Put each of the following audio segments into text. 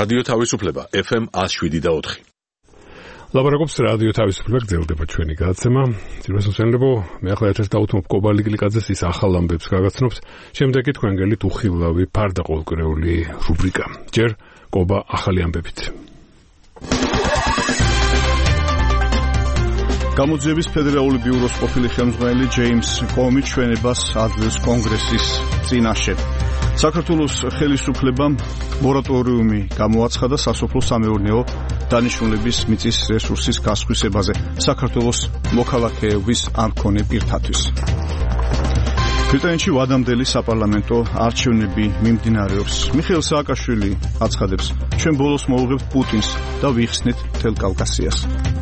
რადიო თავისუფლება FM 107.4. ლაბორატორიის რადიო თავისუფლება გრძელდება ჩვენი გადაცემა. ძირფესმცემლებო, მე ახლა ერთად დავუთმობ კობა ლიგლიკაძეს ის ახალ ამბებს გაგაცნობთ. შემდეგ კი თქვენ გელით უხილავი ფარდა ყოველკვირეული რუბრიკა. ჯერ კობა ახალი ამბებით. გამოძიების ფედერალური ბიუროს ყოფილი ხელმძღვანელი ჯეიმს კომი ჩვენებას აძლევს კონგრესის წინაშე. საქართველოს ხელისუფლებამ მორატორიუმი გამოაცხადა სასოფლო-სამეურნეო დანიშნულების მიწის რესურსის გასხვისებაზე საქართველოს მოქალაქეების ამ მქონე პირთათვის. ბრიტანეთში ვადამდელი საპარლამენტო არჩევნები მიმდინარეობს. მიხეილ სააკაშვილი აცხადებს, ჩვენ ბოლოს მოვუღებთ პუტინს და ვიხსნით მთელ კავკასიას.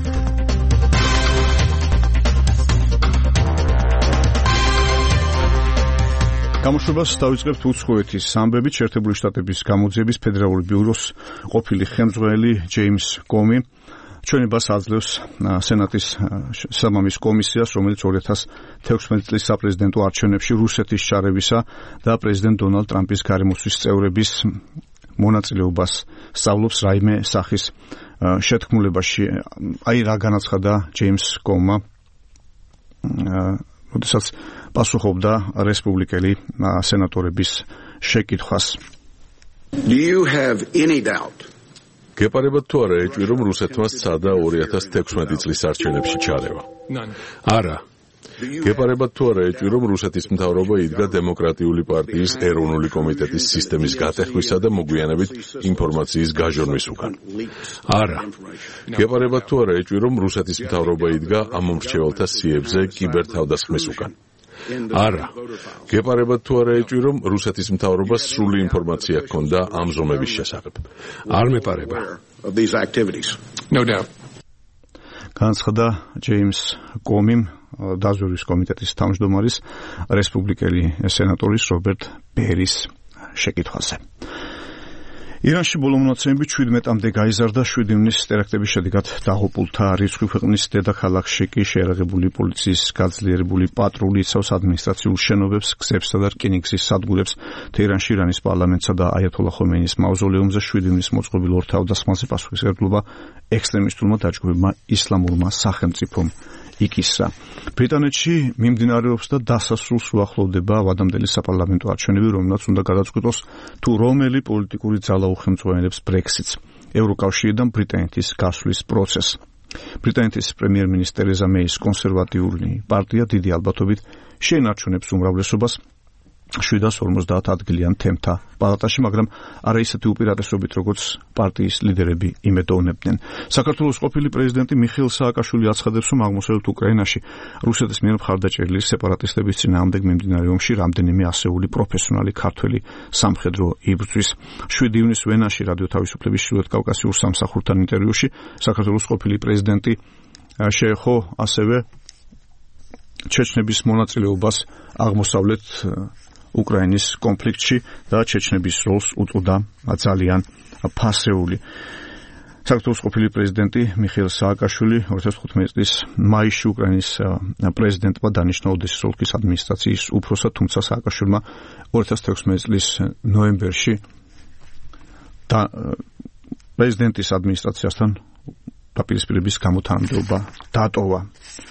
გამოშვებას დავიწყებთ უცხოეთის ამბებით. შეერთებული შტატების გამოძიების ფედერალური ბიუროს ყოფილი ხელმძღვანელი ჯეიმს კომი ჩვენებას აძლევს სენატის სამამის კომისიას, რომელიც 2016 წლის საპრეზიდენტო არჩევნებში რუსეთის ჩარევისა და პრეზიდენტ დონალდ ტრამპის გარემოსვის წევრების მონაწილეობას სწავლობს რაიმე სახის შეთქმულებაში. აი რა განაცხადა ჯეიმს კომმა, როდესაც პასუხობდა რესპუბლიკელი სენატორების შეკითხვას. Do you have any doubt? გეპარებათ თუ არა ეჭვი, რომ რუსეთმა სცადა 2016 წლის არჩევნებში ჩარევა? არა. გეპარებათ თუ არა ეჭვი, რომ რუსეთის მთავრობა იდგა დემოკრატიული პარტიის ეროვნული კომიტეტის სისტემის გატეხვისა და მოგვიანებით ინფორმაციის გაჟონვის უკან? არა. გეპარებათ თუ არა ეჭვი, რომ რუსეთის მთავრობა იდგა ამ მომრჩეველთა სიებზე კიბერთავდასხმის უკან? არა. გეპარებათ თუ არა ეჭვი, რომ რუსეთის მთავრობას სრული ინფორმაცია ჰქონდა ამ ზომების შესახებ? არ მეპარება. No doubt. განაცხადა ჯეიმს კომიმ დაზვერვის კომიტეტის თავმჯდომარის რესპუბლიკელი სენატორის რობერტ ბერის შეკითხვაზე. ირანში ბოლო მონაცემები 17-მდე გაიზარდა. 7 ივნისის ტერაქტების შედეგად დაღუპულთა რიცხვი ქვეყნის დედაქალაქში კი შეერაღებული პოლიციის გაძლიერებული პატრული იცავს ადმინისტრაციულ შენობებს, გზებსა და რკინიგზის სადგურებს. თეირანში ირანის პარლამენტსა და აიათოლა ხომეინის მაუზოლეუმზე 7 ივნისის მოწყობილ ორთავდასხმაზე პასუხისმგებლობა ექსტრემისტულმა დაჯგუფებმა ისლამურმა სახელმწიფომ იკისრა. ბრიტანეთში მიმდინარეობს და დასასრულს უახლოვდება ვადამდელი საპარლამენტო არჩევნები, რომელსაც უნდა გადაწყვიტოს თუ რომელი პოლიტიკური ძალა უხელმძღვანელებს ბრექსიტს, ევროკავშირიდან ბრიტანეთის გასვლის პროცესს. ბრიტანეთის პრემიერ-მინისტრი ტერეზა მეის კონსერვატიული პარტია დიდი ალბათობით შეინარჩუნებს უმრავლესობას 750 ადგილიან თემთა პალატაში, მაგრამ არა ისეთი უპირატესობით, როგორც პარტიის ლიდერები იმედოვნებდნენ. საქართველოს ყოფილი პრეზიდენტი მიხეილ სააკაშვილი აცხადებს, რომ აღმოსავლეთ უკრაინაში რუსეთის მიერ მხარდაჭერილი სეპარატისტების წინააღმდეგ მიმდინარე ომში რამდენიმე ასეული პროფესიონალი ქართველი სამხედრო იბრძვის. 7 ივნისს ვენაში რადიო თავისუფლების ჩრდილოეთ კავკასიურ სამსახურთან ინტერვიუში საქართველოს ყოფილი პრეზიდენტი შეეხო ასევე ჩეჩნების მონაწილეობას აღმოსავლეთ უკრაინის კონფლიქტში და ჩეჩნების როლს უწოდა ძალიან ფასეული. საქართველოს ყოფილი პრეზიდენტი მიხეილ სააკაშვილი 2015 წლის მაისში უკრაინის პრეზიდენტმა დანიშნა ოდესის ოლქის ადმინისტრაციის უფროსად, თუმცა სააკაშვილმა 2016 წლის ნოემბერში პრეზიდენტის ადმინისტრაციასთან დაპირისპირების გამო თანამდებობა დატოვა.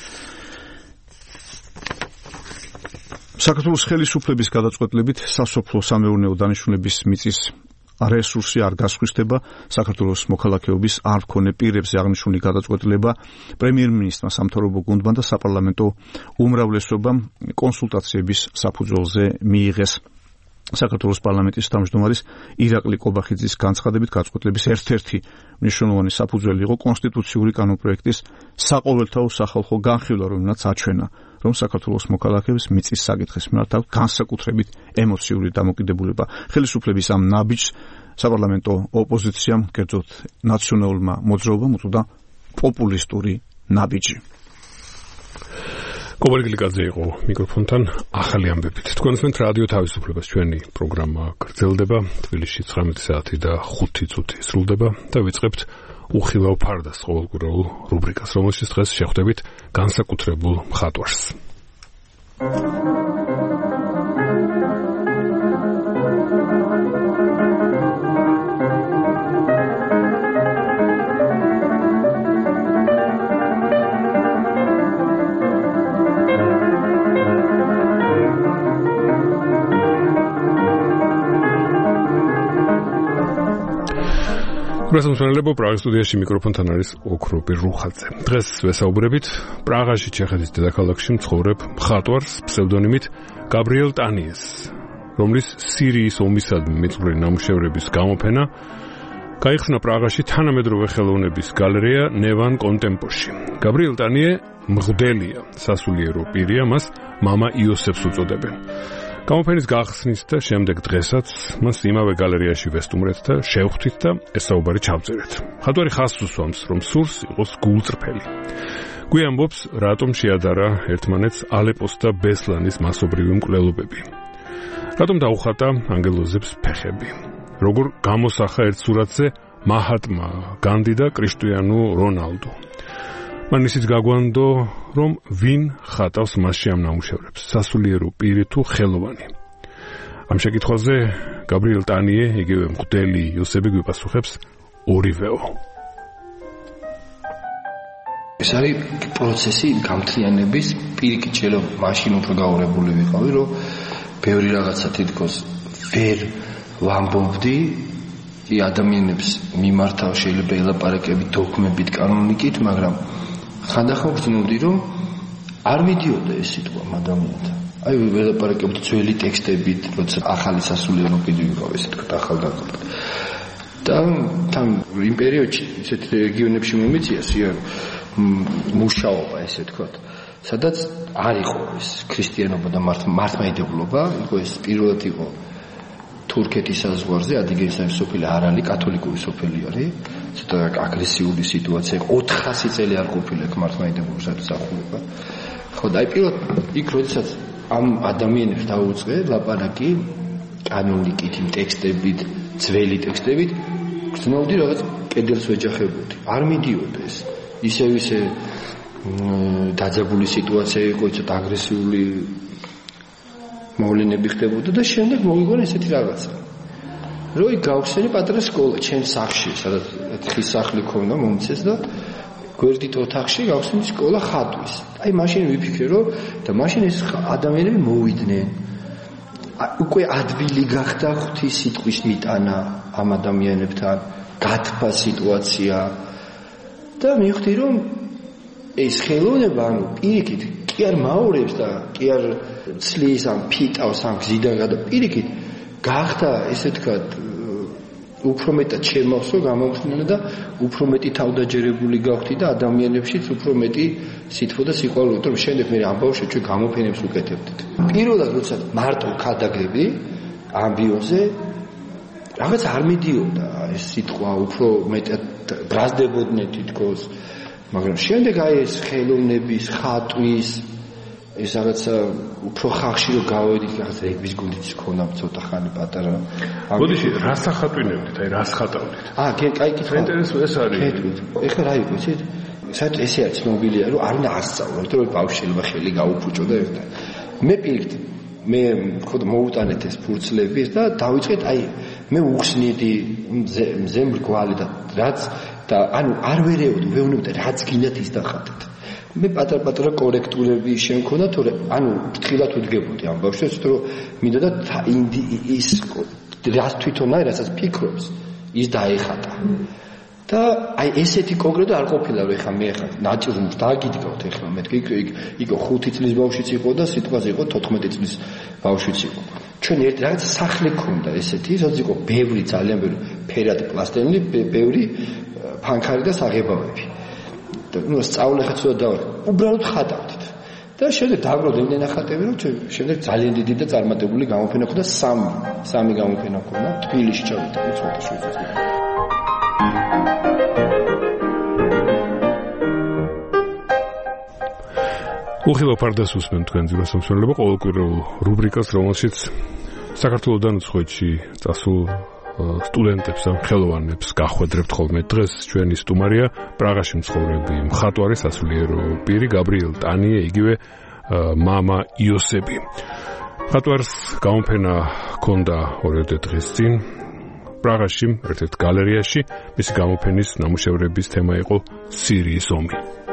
საქართველოს ხელისუფლების გადაწყვეტილებით სასოფლო-სამეურნეო დანიშნულების მიწის რესურსი არ გასხვისდება. საქართველოს მოქალაქეობის არ მქონე პირებზე აღნიშნული გადაწყვეტილება პრემიერ-მინისტრმა, სამთავრობო გუნდმა და საპარლამენტო უმრავლესობამ კონსულტაციების საფუძველზე მიიღეს. საქართველოს პარლამენტის თავმჯდომარის ირაკლი კობახიძის განცხადებით გადაწყვეტილების ერთ-ერთი მნიშვნელოვანი საფუძველი იყო კონსტიტუციური კანონპროექტის საყოველთაო სახალხო განხილვა, რომელსაც აჩვენა, რომ საქართველოს მოქალაქეების მიწის საკითხის მიმართ აქვს განსაკუთრებით ემოციური დამოკიდებულება. ხელისუფლების ამ ნაბიჯს საპარლამენტო ოპოზიციამ, კერძოდ ნაციონალურმა მოძრაობამ უწოდა პოპულისტური ნაბიჯი. კობა ლიგლიკაძე იყო მიკროფონთან ახალი ამბებით. თქვენს რადიო თავისუფლებას ჩვენი პროგრამა გრძელდება. თბილისში 19 საათი და 5 წუთი სრულდება და ვიწყებთ უხილავ ფარდას ყოველკვირეულ რუბრიკას, რომელშიც დღეს შეხვდებით განსაკუთრებულ მხატვარს. გასამსვენებელო პრაღის სტუდიაში მიკროფონთან არის ოქროპი რუხაძე. დღეს ვესაუბრებით პრაღაში, ჩეხეთის დედაქალაქში მცხოვრებ მხატვარს ფსევდონიმით გაბრიელ ტანიეს, რომლის სირიის ომისადმი მიწვრი ნამუშევრების გამოფენა გაიხსნა პრაღაში თანამედროვე ხელოვნების გალერეა ნევან კონტემპოში. გაბრიელ ტანიე მღვდელია, სასულიერო პირია, მას მამა იოსებს უწოდებენ. გამოფენის გახსნით და შემდეგ დღესაც მას იმავე გალერეაში ვესტუმრეთ და შევხვდით და ეს საუბარი ჩავწერეთ. მხატვარი ხაზს უსვამს, რომ სურს იყოს გულწრფელი. გვიამბობს, რატომ შეადარა ერთმანეთს ალეპოს და ბესლანის მასობრივი მკვლელობები. რატომ დაუხატა ანგელოზებს ფეხები. როგორ გამოსახა ერთ სურათზე მაჰატმა განდი და კრიშტიანო რონალდო. მან ისიც გაგვანდო, რომ ვინ ხატავს მასში ამ ნამუშევრებს, სასულიერო პირი თუ ხელოვანი. ამ შეკითხვაზე გაბრიელ ტანიე, იგივე მღვდელი იოსები გვიპასუხებს ორივეო. ეს არის პროცესი გამთლიანების, პირიქით შეიძლება მაშინ უფრო გაურებული ვიყავი, რომ ბევრი რაღაცა თითქოს ვერ ვამბობდი ადამიანებს მიმართავ, შეიძლება ელაპარაკები დოგმებით, კანონიკით, მაგრამ ხანდახან ვგრძნობდი, რომ არ მიდიოდა ეს სიტყვა ადამიანთან. აი ველაპარაკებდი ძველი ტექსტებით, როცა ახალი სასულიერო პირი ვიყავ, ესე თქვა, ახალგაზრდა. და თან იმ პერიოდში ისეთ რეგიონებში მომიწია მუშაობა, ესე თქვა, სადაც არ იყო ეს ქრისტიანობა და მართლმადიდებლობა, იყო ეს პირველად იყო თურქეთის საზღვარზე, ადიგენის სოფელი არალი, კათოლიკური სოფელი არის. ცოტა აგრესიული სიტუაცია, 400 წელი არ ყოფილა მართლმადიდებლობისათვის სახულება. ხო, და აი პირველად იქ როდესაც ამ ადამიანებს დაუწყე ლაპარაკი კანონიკით, იმ ტექსტებით, ძველი ტექსტებით, გრძნობდი რაღაც კედელს ვეჯახებოდი. არ მიდიოდა ეს. ისე დაძაბული სიტუაცია იყო, ცოტა აგრესიული მოვლენები ხდებოდა და შემდეგ მოვიგონა ესეთი რაღაცა. რო იქ გავხსენე პატარა სკოლა, ჩემ სახლში, სადაც ხის სახლი ქონდა, მომცეს და გვერდით ოთახში გავხსენე სკოლა ხატვის. აი მაშინ ვიფიქრე, რომ და მაშინ ეს ადამიანები მოვიდნენ. უკვე ადვილი გახდა ღვთის სიტყვის მიტანა ამ ადამიანებთან, გათბა სიტუაცია და მივხვდი, რომ ეს ხელოვნება, ანუ პირიქით კი არ მაურებს და კი არ ცლის ამ ფიტავს ამ გზიდან გადა პირიქით გახდა ესე თქვათ უფრო მეტად შემავსო გამომხსნელა და უფრო მეტი თავდაჯერებული გავხდი და ადამიანებშიც უფრო მეტი სითბო და სიყვარული, რომ შემდეგ მე ამბავში ჩვენ გამოფენებს უკეთებდით. პირველად როცა მარტო ქადაგები ამბიოზე რაღაც არ მიდიოდა ეს სიტყვა, უფრო მეტად ბრაზდებოდნენ თითქოს, მაგრამ შემდეგ აი ეს ხელოვნების, ხატვის ეს რაღაცა უფრო ხალხში რომ გავედით, რაღაც რეგბის გუნდიც ქონდა ცოტა ხანი პატარა. ბოდიში რას ახატვინებდით, აი რას ხატავდით? კაი კითხვა. ინტერესო ეს არის. ეხლა რა იყო, იცით? საერთოდ ესე არის ცნობილია, რომ არ უნდა ასწავლო, იმიტომ რომ ბავშვებმა ხელი გაუფუჭოდა ერთად. მე პირიქით, მე ხოდ მოუტანეთ ეს ფურცლები და დავიწყეთ, აი მე უხსნიდი მზემრგვალი და რაც და ანუ არ ვეუბნებოდი რაც გინდათ ის დახატეთ. მე პატარ-პატარა კორექტურები შემქონდა, თორე ანუ ფრთხილად ვდგებოდი ამ ბავშვებს, რომ მინდა და ის რაც თვითონ აი რასაც ფიქრობს, ის დაეხატა. და აი ესეთი კონკრეტო არ ყოფილა, რომ ეხლა მე ეხლა ნაჭრუმს დააგიდგავთ ეხლა მეთქი იქ 5 წლის ბავშვიც იყო და სიტყვაზე იყო 14 წლის ბავშვიც იყო. ჩვენ ერთ რაღაც სახლი ქონდა ესეთი, სადაც იყო ბევრი ძალიან ბევრი ფერადი პლასტელინი, ბევრი ფანქარი და საღებავები. და ნუ სწავლე ხა ცოტა დავარ. უბრალოდ ხატავდით. და შემდეგ დააგროვდნენ ნახატები, რომ შემდეგ ძალიან დიდი და წარმატებული გამოფენა ქონდა, სამი გამოფენა ქონდა თბილისში ჩავიდა, ცოტა შეგვიძლია. უხილო ფარდას უსმენ თქვენ ძიროსამშრალებლო ყოველკვირეულ რუბრიკას, რომელშიც საქართველოსთან უცხოეთში წასულ სტუდენტებს ან ხელოვანებს გახვედრებთ ხოლმე. დღეს ჩვენი სტუმარია პრაღაში მცხოვრები მხატვარი, სასულიერო პირი გაბრიელ ტანიე, იგივე მამა იოსები. მხატვარს გამოფენა ჰქონდა 2 დღის წინ პრაღაში, ერთ-ერთ გალერეაში. მისი გამოფენის ნამუშევრების თემა იყო სირიის ომი.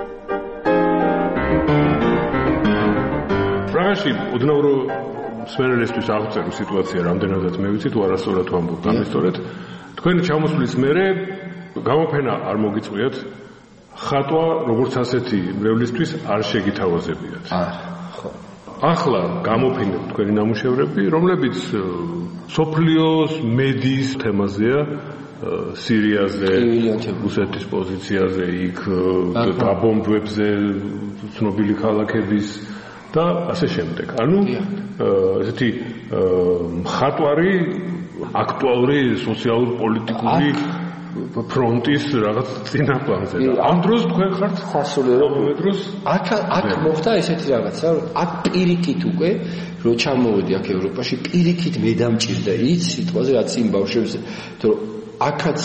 პრაღაში უდნავრო მსმენელისთვის აღწერო სიტუაცია რამდენადაც მე ვიცი თუ არასწორად ვამბობ, გამისწორეთ. თქვენი ჩამოსვლის მერე გამოფენა არ მოგიწვიათ, ხატვა როგორც ასეთი მრევლისთვის არ შეგითავაზებიათ. ხო. ახლა გამოფინებთ თქვენი ნამუშევრები, რომლებიც სოფლიოს მედიის თემაზეა, სირიაზე, რუსეთის პოზიციაზე, იქ გაბომბვებზე, ცნობილი ქალაქების და ასე შემდეგ. ანუ ესეთი მხატვარი აქტუალური სოციალურ-პოლიტიკური ფრონტის რაღაც წინაპარზე. ამ დროს თქვენ ხართ სასულიერო დროს აქ მოხდა ესეთი რაღაცა, აქ პირიქით უკვე რო ჩამოვედი აქ ევროპაში, პირიქით მე დამჭირდა ის სიტყვაზე რაც იმ ბავშვებს, რომ აქაც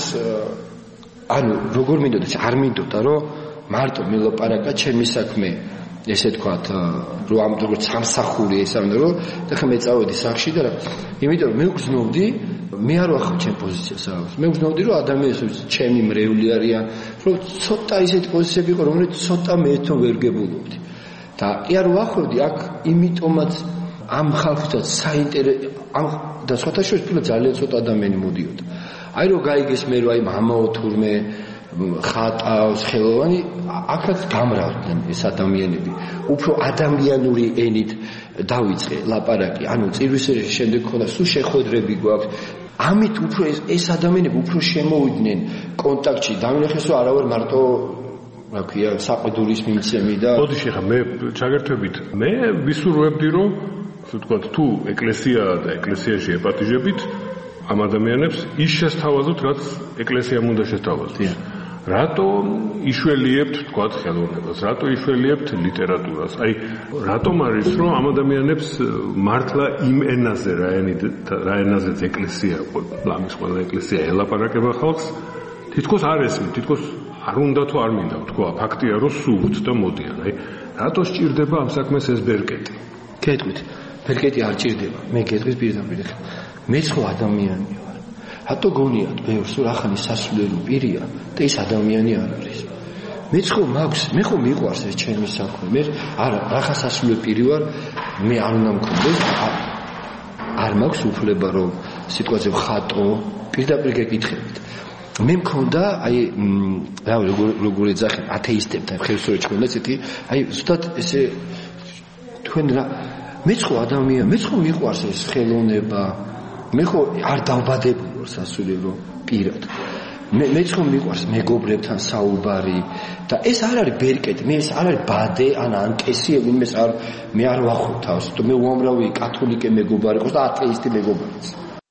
ანუ როგორ მინდოდა, არ მინდოდა რომ მარტო მელაპარაკა ჩემი საქმე, ესე თქვათ, რომ ამ როგორც სამსახური ესამდა რომ და ხა მე წავედი სახში და რა, იმიტომ რომ მე ვგზნობდი მე არ ვახავ ჩემ პოზიციას რაღაც. მე ვგზნობდი რომ ადამიანებს ჩემი მრევლი არიან, რომ ცოტა ისეთი პოზიციები იყო, რომელიც ცოტა მე თვითონ ვერ გებულობდი. და კი არ ვახვევდი აქ იმიტომაც ამ ხალხსაც საინტერესო და სხვათა შორის თვითონ ძალიან ცოტა ადამიანი მოდიოდა. აი რომ გაიგეს მე რომ აი მამაო თურმე ხატავს ხელოვანი, აქაც გამრავდნენ ეს ადამიანები. უფრო ადამიანური ენით დავიწყე ლაპარაკი, ანუ წირვისერის შემდეგ ხოდა სულ შეხვედრები გვაქვს. ამით უფრო ეს ადამიანები უფრო შემოვიდნენ კონტაქტში, დამინახეს რომ არავარ მარტო რა ქვია, საყიდულის მიმცემი და ბოდიში ხა მე ჩაგერთვებით. მე ვისურვებდი რომ ასე ვთქვათ, თუ ეკლესიაა და ეკლესიაში ეპატიჟებით ამ ადამიანებს ის შესთავაზოთ, რაც ეკლესიამ უნდა შესთავაზოს. რატო იშველიებთ, თქვათ, ხელოვნებას, რატო იშველიებთ ლიტერატურას? აი, რატომ არის, რომ ამ ადამიანებს მართლა იმ ენაზე, რა ენაზეც ეკლესია, ლამის ყველა ეკლესია ელაპარაკება ხალხს, თითქოს არ ესმით, თითქოს არ უნდა თუ არ მინდა თქვა, ფაქტია, რომ სურთ და მოდიან. აი, რატო სჭირდება ამ საქმეს ეს ბერკეტი? გეტყვით, ბერკეტი არ ჭირდება. მე გეტყვით პირდაპირ. მეც ხო ადამიანია. რატო გონიათ ბევრს რომ ახალი სასულიერო პირია და ის ადამიანი არ არის. მეც ხო მაქვს, მე ხო მიყვარს ეს ჩემი საქმე. მე არა, ახლა სასულიერო პირი ვარ, მე არ უნდა მქონდეს, არ მაქვს უფლება რომ სიტყვაზე ვხატო, პირდაპირ გეკითხებით. მე მქონდა, აი, რა როგორ ეძახი, ათეისტებთან ხევსურეთში მქონდა ესეთი, აი, ზუსტად ესე თქვენ რა, მეც ხო ადამიანი, მეც ხო მიყვარს ეს ხელოვნება. მე ხო არ დავბადებული ვარ სასულიერო პირად. მეც ხო მიყვარს მეგობრებთან საუბარი და ეს არ არის ბერკეტი, მე ეს არ არის ბადე ან ანკესი, ვინმეს არ მე არ ვახობ თავს, მე უამრავი კათოლიკე მეგობარი ყავს და ათეისტი მეგობარიც.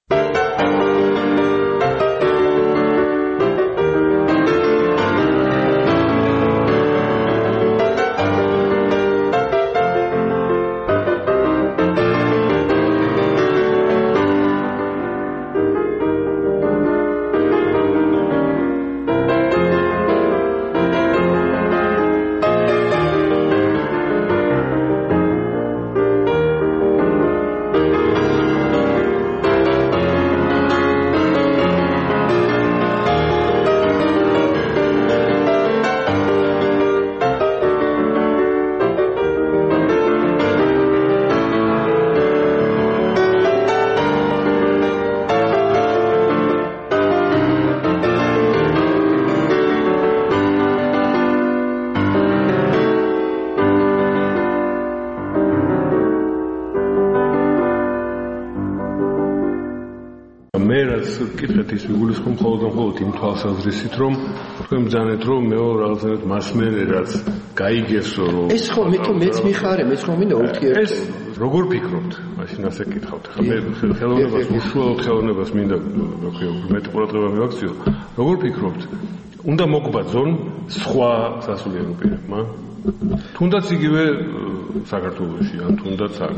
კითხეთ ის ვიგულისხმობ მხოლოდ იმ თვალსაზრისით, რომ თქვენ ბრძანეთ, რომ მეო რაღაცნაირად მასმერე რაც გაიგესო, რომ ეს ხო მეც მიხარე, მეც ხო მინდა ურთიერთობა. ეს როგორ ფიქრობთ? მაშინ ასე კითხავთ. ხა მე ხელოვნებას, უშუალოდ ხელოვნებას მინდა, რა ქვია, მეტი ყურადღება მივაქციო. როგორ ფიქრობთ? უნდა მოგბაძონ სხვა სასულიერო პირებმა? თუნდაც იგივე საქართველოში, ან თუნდაც აქ.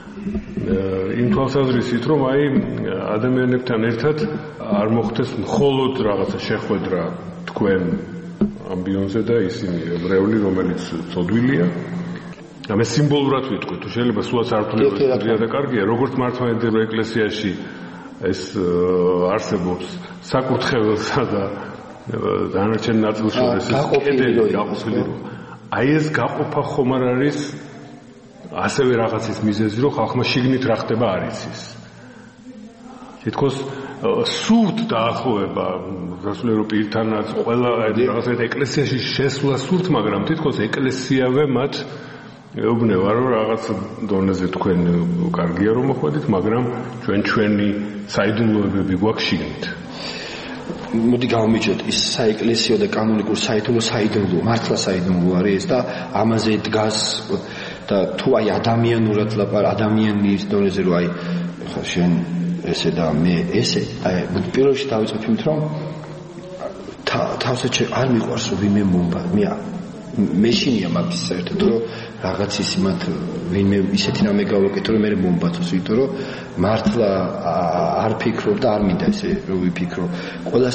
იმ თვალსაზრისით, რომ აი ადამიანებთან ერთად არ მოხდეს მხოლოდ რაღაცა შეხვედრა თქვენ ამბიონზე და ისინი მრევლი, რომელიც წოდვილია. და მე სიმბოლურად ვიტყვი, თუ შეიძლება სულაც არ ვთვლება და კარგია, როგორც მართლმადიდებლო ეკლესიაში ეს არსებობს საკურთხეველსა და დანარჩენ ნაწილს შორის კედელი გაყოფილი. აი ეს გაყოფა ხომ არ არის ასევე რაღაცის მიზეზი, რომ ხალხმა შიგნით რა ხდება არ იცის. თითქოს სურთ დაახლოება დასულიერო პირთანაც ყველა რაღაცა ეკლესიაში შესვლა სურთ, მაგრამ თითქოს ეკლესიავე მათ ეუბნება, რომ რაღაც დონეზე თქვენ კარგია რომ მოხვედით, მაგრამ ჩვენი საიდუმლოებები გვაქვს შიგნით. მოდი გავმიჯოთ ის საეკლესიო და კანონიკურ საიდუმლო, მართლა საიდუმლო არის და ამაზე დგას და თუ აი ადამიანურად ადამიანის დონეზე რომ აი შენ ესე და მე ესე აი პირველ რიგში დავიწყებ იმით რომ თავზე არ მიყვარს რომ ვინმე მომბა მე შინია მაგის საერთოდ რომ რაღაც ის იმათ ვინმე ისეთი რამე გავაკეთო რომ მე მომბაცოს იმიტომ რომ მართლა არ ფიქრობ და არ მინდა ესე რომ ვიფიქრო ყველას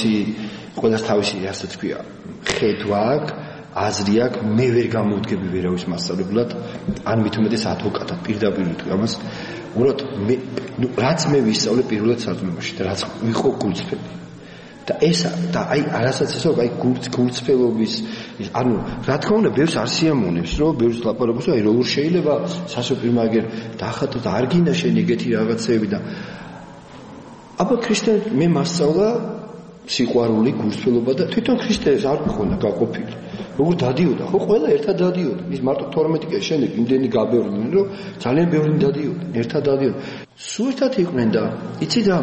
თავისი რასაც ქვია ხედვა აქვს აზრი აქვს მე ვერ გამოვდგები ვერავის მასწავლებლად ან მით უმეტეს ადვოკატად პირდაპირ ვიტყვი ამას უბრალოდ რაც მე ვისწავლე პირველად საძმოში და რაც ვიყო გულწრფელი და ესა და აი არასაც ესო აი გულწრფელობის ანუ რა თქმა უნდა ბევრს არ სიამოვნებს რომ ბევრს ლაპარაკობს აი როგორ შეიძლება სასოფლმაგერ დაახატო და არ გინდა შენ ეგეთი რაღაცები და აბა ქრისტე მე მასწავლა სიყვარული გულწრფელობა და თვითონ ქრისტეს არ მქონდა გაყოფილი როგორ დადიოდა ხო ყველა ერთად დადიოდა ის მარტო 12 კე შემდეგ იმდენი გაბევრდნენ რომ ძალიან ბევრი დადიოდა ერთად დადიოდა სულ ერთად იყვნენ და იცი და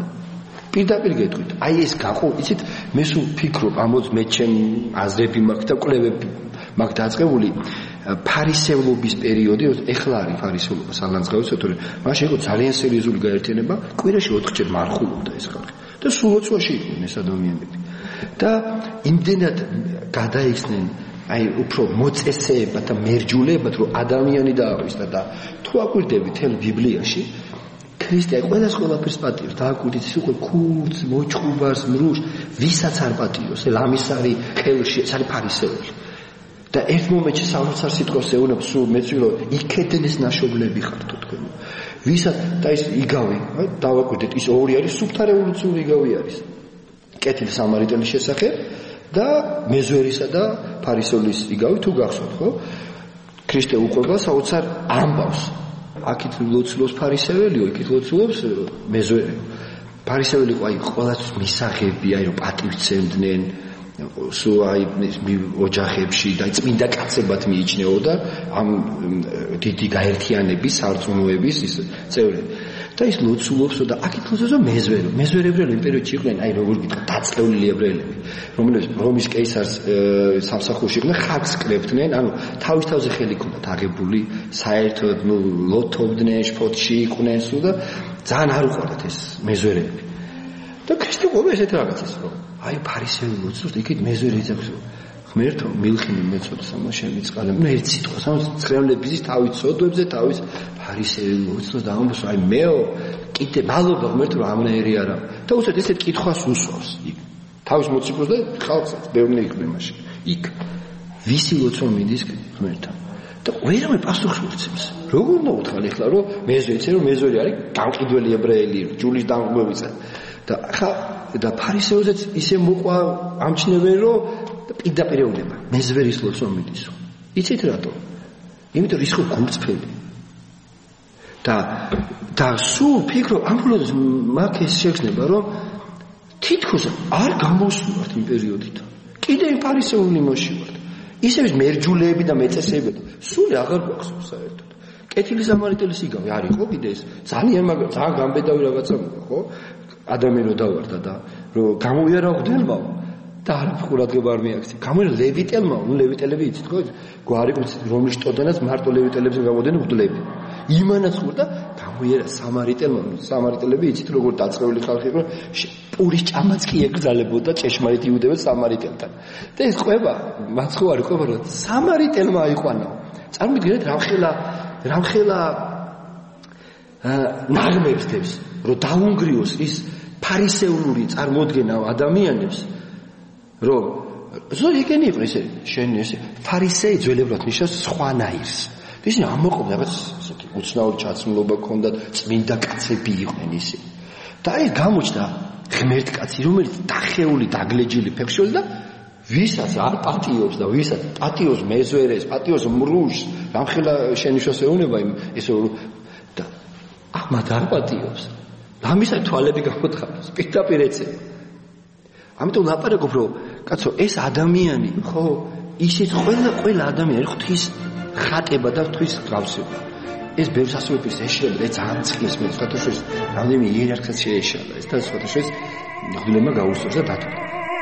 პირდაპირ გეტყვით აი ეს გაყო იცით მე სულ ფიქრობ ამოც მე ჩემი აზრები მაქვს და კვლევები მაქვს დაწყებული ფარისევლობის პერიოდი ეხლა არის ფარისევლობა სალანძღავი თორე მაშინ იყო ძალიან სერიოზული გაერთიანება კვირაში 4 ჯერ მარხულობდა ეს ხალხი და სულ ოცვაში იყვნენ ეს ადამიანები და იმდენად გადაიხსნენ აი უფრო მოწესეებად და მერჯულებად რომ ადამიანი დაავისდა და თუ აკვირდები თელ ბიბლიაში ქრისტე ყველაფერს პატიოს დააკვირდით ის უკვე ქურდს მოჭუბარს მრუშ ვისაც არ პატიოს ლამის არის ხელში ეს არის ფარისეველი და ერთ მომენტში სამოცარ სიტყვას ეუბნებს სულ მეცვი რომ იქედნეს ნაშობლები ხართო თქვენ ვისაც და ის იგავი დავაკვირდით ის ორი არის სუფთა რევოლუციური იგავი არის კეთილი სამარიტელის შესახებ და მეზვერისა და ფარისეულის იგავი თუ გახსოვთ ხო ქრისტე უყვება საოცარ ამბავს აქეთ ლოცულობს ფარისეველიო იქით ლოცულობს მეზვერი ფარისეველი ყაი ყოველთვის მისაღები აი რომ პატივცემდნენ სულ აი ოჯახებში და წმინდა კაცებად მიიჩნეოდა ამ დიდი გაერთიანების სარწმუნოების ის წევრები და ის ლოცულობს და აქეთ ლოცულობს მეზვერებრელი იმ პერიოდში იყვნენ აი როგორ გითხრა დაწლეული ებრაელები რომლებიც რომის კეისარს სამსახურში იყვნენ ხარკს კრებდნენ ანუ თავის ხელი ჰქონდათ აღებული საერთოდ ლოთობდნენ შფოთში იყვნენ სულ და ძალიან არ უყვარდათ ეს მეზვერეები და ქრისტე ყובה ესეთ რაღაცას რომ აი ფარისეველი ლოცულობს იქით მეზვერი იძახს ღმერთო მილხინი მეწოდეს ამ შემიწყალე ნუ ერთ სიტყვას ამ წრევლების თავის სოდვებზე თავის ფარისეველი ლოცულობს და ამბობს აი მეო კიდე მალობა ღმერთო რომ ამნაირი არა და უცებ ესეთ კითხვას უსვავს იქ თავის მოციქულს და ხალხსაც ბევრი იყვნენ მაშინ იქ ვისი ლოცვა მინდის ღმერთთან და ვერამე პასუხს უცემს როგორ უნდა უთხრან ახლა რომ მეზვერიცე რომ მეზვერი არის გამყიდველი ებრაელი ჯულის დამღმევისა და ფარისეოზეც ისე მოყვა ამჩნევენ რომ პირდაპირ ეუბნება მეზვერის ლოცვა მიდის იცით რატო იმიტომ ის ხო გულწრფელი და სულ ფიქრობ ამბულოს მაგ ეს შეგრძნება რომ თითქოს არ გამოსულვართ იმ პერიოდით კიდე იმ ფარისეული მოშივართ ისევ მერჯულეები და მეწესეები სულ აღარ გვახსოვს საერთოდ კეთილი სამარიტელის იგავი არ იყო კიდე ეს ძალიან გამბედავი რაღაცა ხო ადამიანი რო დავარდა და რომ გამოვიარაღდელმა და არ ყურადღება არ მიაქცია. გამოვიდა ლევიტელმა, ნუ ლევიტელები იცით ხო? გვარი რომლის ტოდანაც მარტო ლევიტელებს გამოდენ უგდლები. იმანაც ყურდა გამოვიდა სამარიტელმა, სამარიტელები იცით როგორ დაწყეული ხალხი იყო, პურის ჭამაც კი ეკრძალებოდა ჭეშმარიტ იუდებს სამარიტელთან. და ეს ყובה, მათ ხო არ ყובה რომ სამარიტელმა აიყვანა. წარმოგიდგენთ რამხელა ნაღმებს დებს, რომ დაუნგრიოს ის ფარისეულური წარმოდგენა ადამიანებს რომ ზოგი ეგენი იყო ესე შენ ესე ფარისეი ძველებურად ნიშნავს სხვანაირს ისინი ამოყობდნენ რაღაც ესეთი უცნაური ჩაცმულობა ჰქონდათ წმინდა კაცები იყვნენ ისე და აი გამოჩნდა ღმერთკაცი რომელიც დახეული დაგლეჯილი ფეხშოლი და ვისაც არ პატიობს და ვისაც პატიოს მეზვერეს პატიოს მრუშს რამხელა შენიშნოს ეუბნება ესე და ამათ არ პატიობს ამისა თვალები გამოთხაროს, პირდაპირ ეცემა. ამიტომ ლაპარაკობ, რომ კაცო, ეს ადამიანი, ხო, ისიც ყველა ადამიანი ღვთის ხატება და ღვთის გავსება. ეს ბევრ სასწაულებს ეშლება, ეს ძალიან ცხლის მე სხვათაშორის რამდენიმე იერარქიას შეეშალა ეს და სხვათაშორის ღვილებმა გაუსწორდა და დათვალა.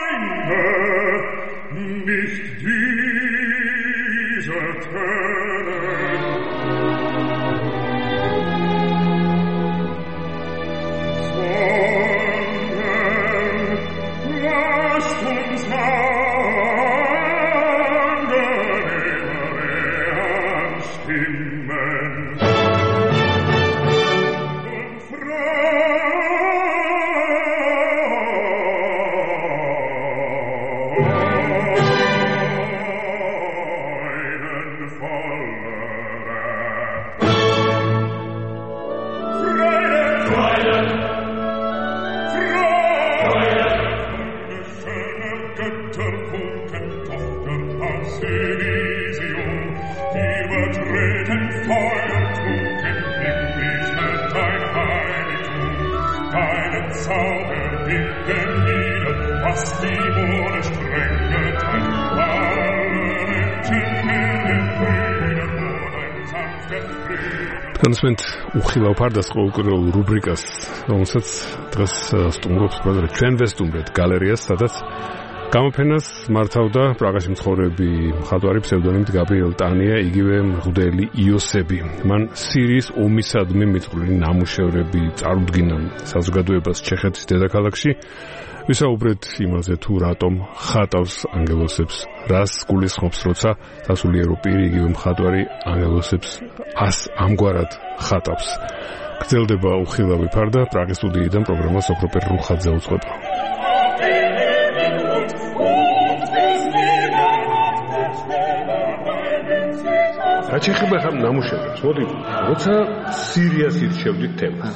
განსმენთ უხილავ ფარდას ყოველკვირეულ რუბრიკას, რომელსაც დღეს სტუმრობს ბრალდერ ჩვენ ვესტუმრეთ გალერეას, სადაც გამოფენას მართავდა პრაღაში მცხოვრები მხატვარი ფსევდონიმით გაბრიელ ტანია, იგივე მღვდელი იოსები. მან სირიის ომისადმი მიწყვლილი ნამუშევრები წარუდგინა საზოგადოებას ჩეხეთის დედაქალაქში. ვისაუბრეთ იმაზე, თუ რატომ ხატავს ანგელოსებს, რას გულისხმობს, როცა სასულიერო პირი იგივე მხატვარი ანგელოსებს ამგვარად ხატავს. გრძელდება უხილავი ფარდა, პრაღის სტუდიიდან პროგრამა სოფროპერ რუხაძე უძღვება. რაც ეხება ხომ ნამუშევრებს, მოდი, როცა სირიას ირჩევდით თემას.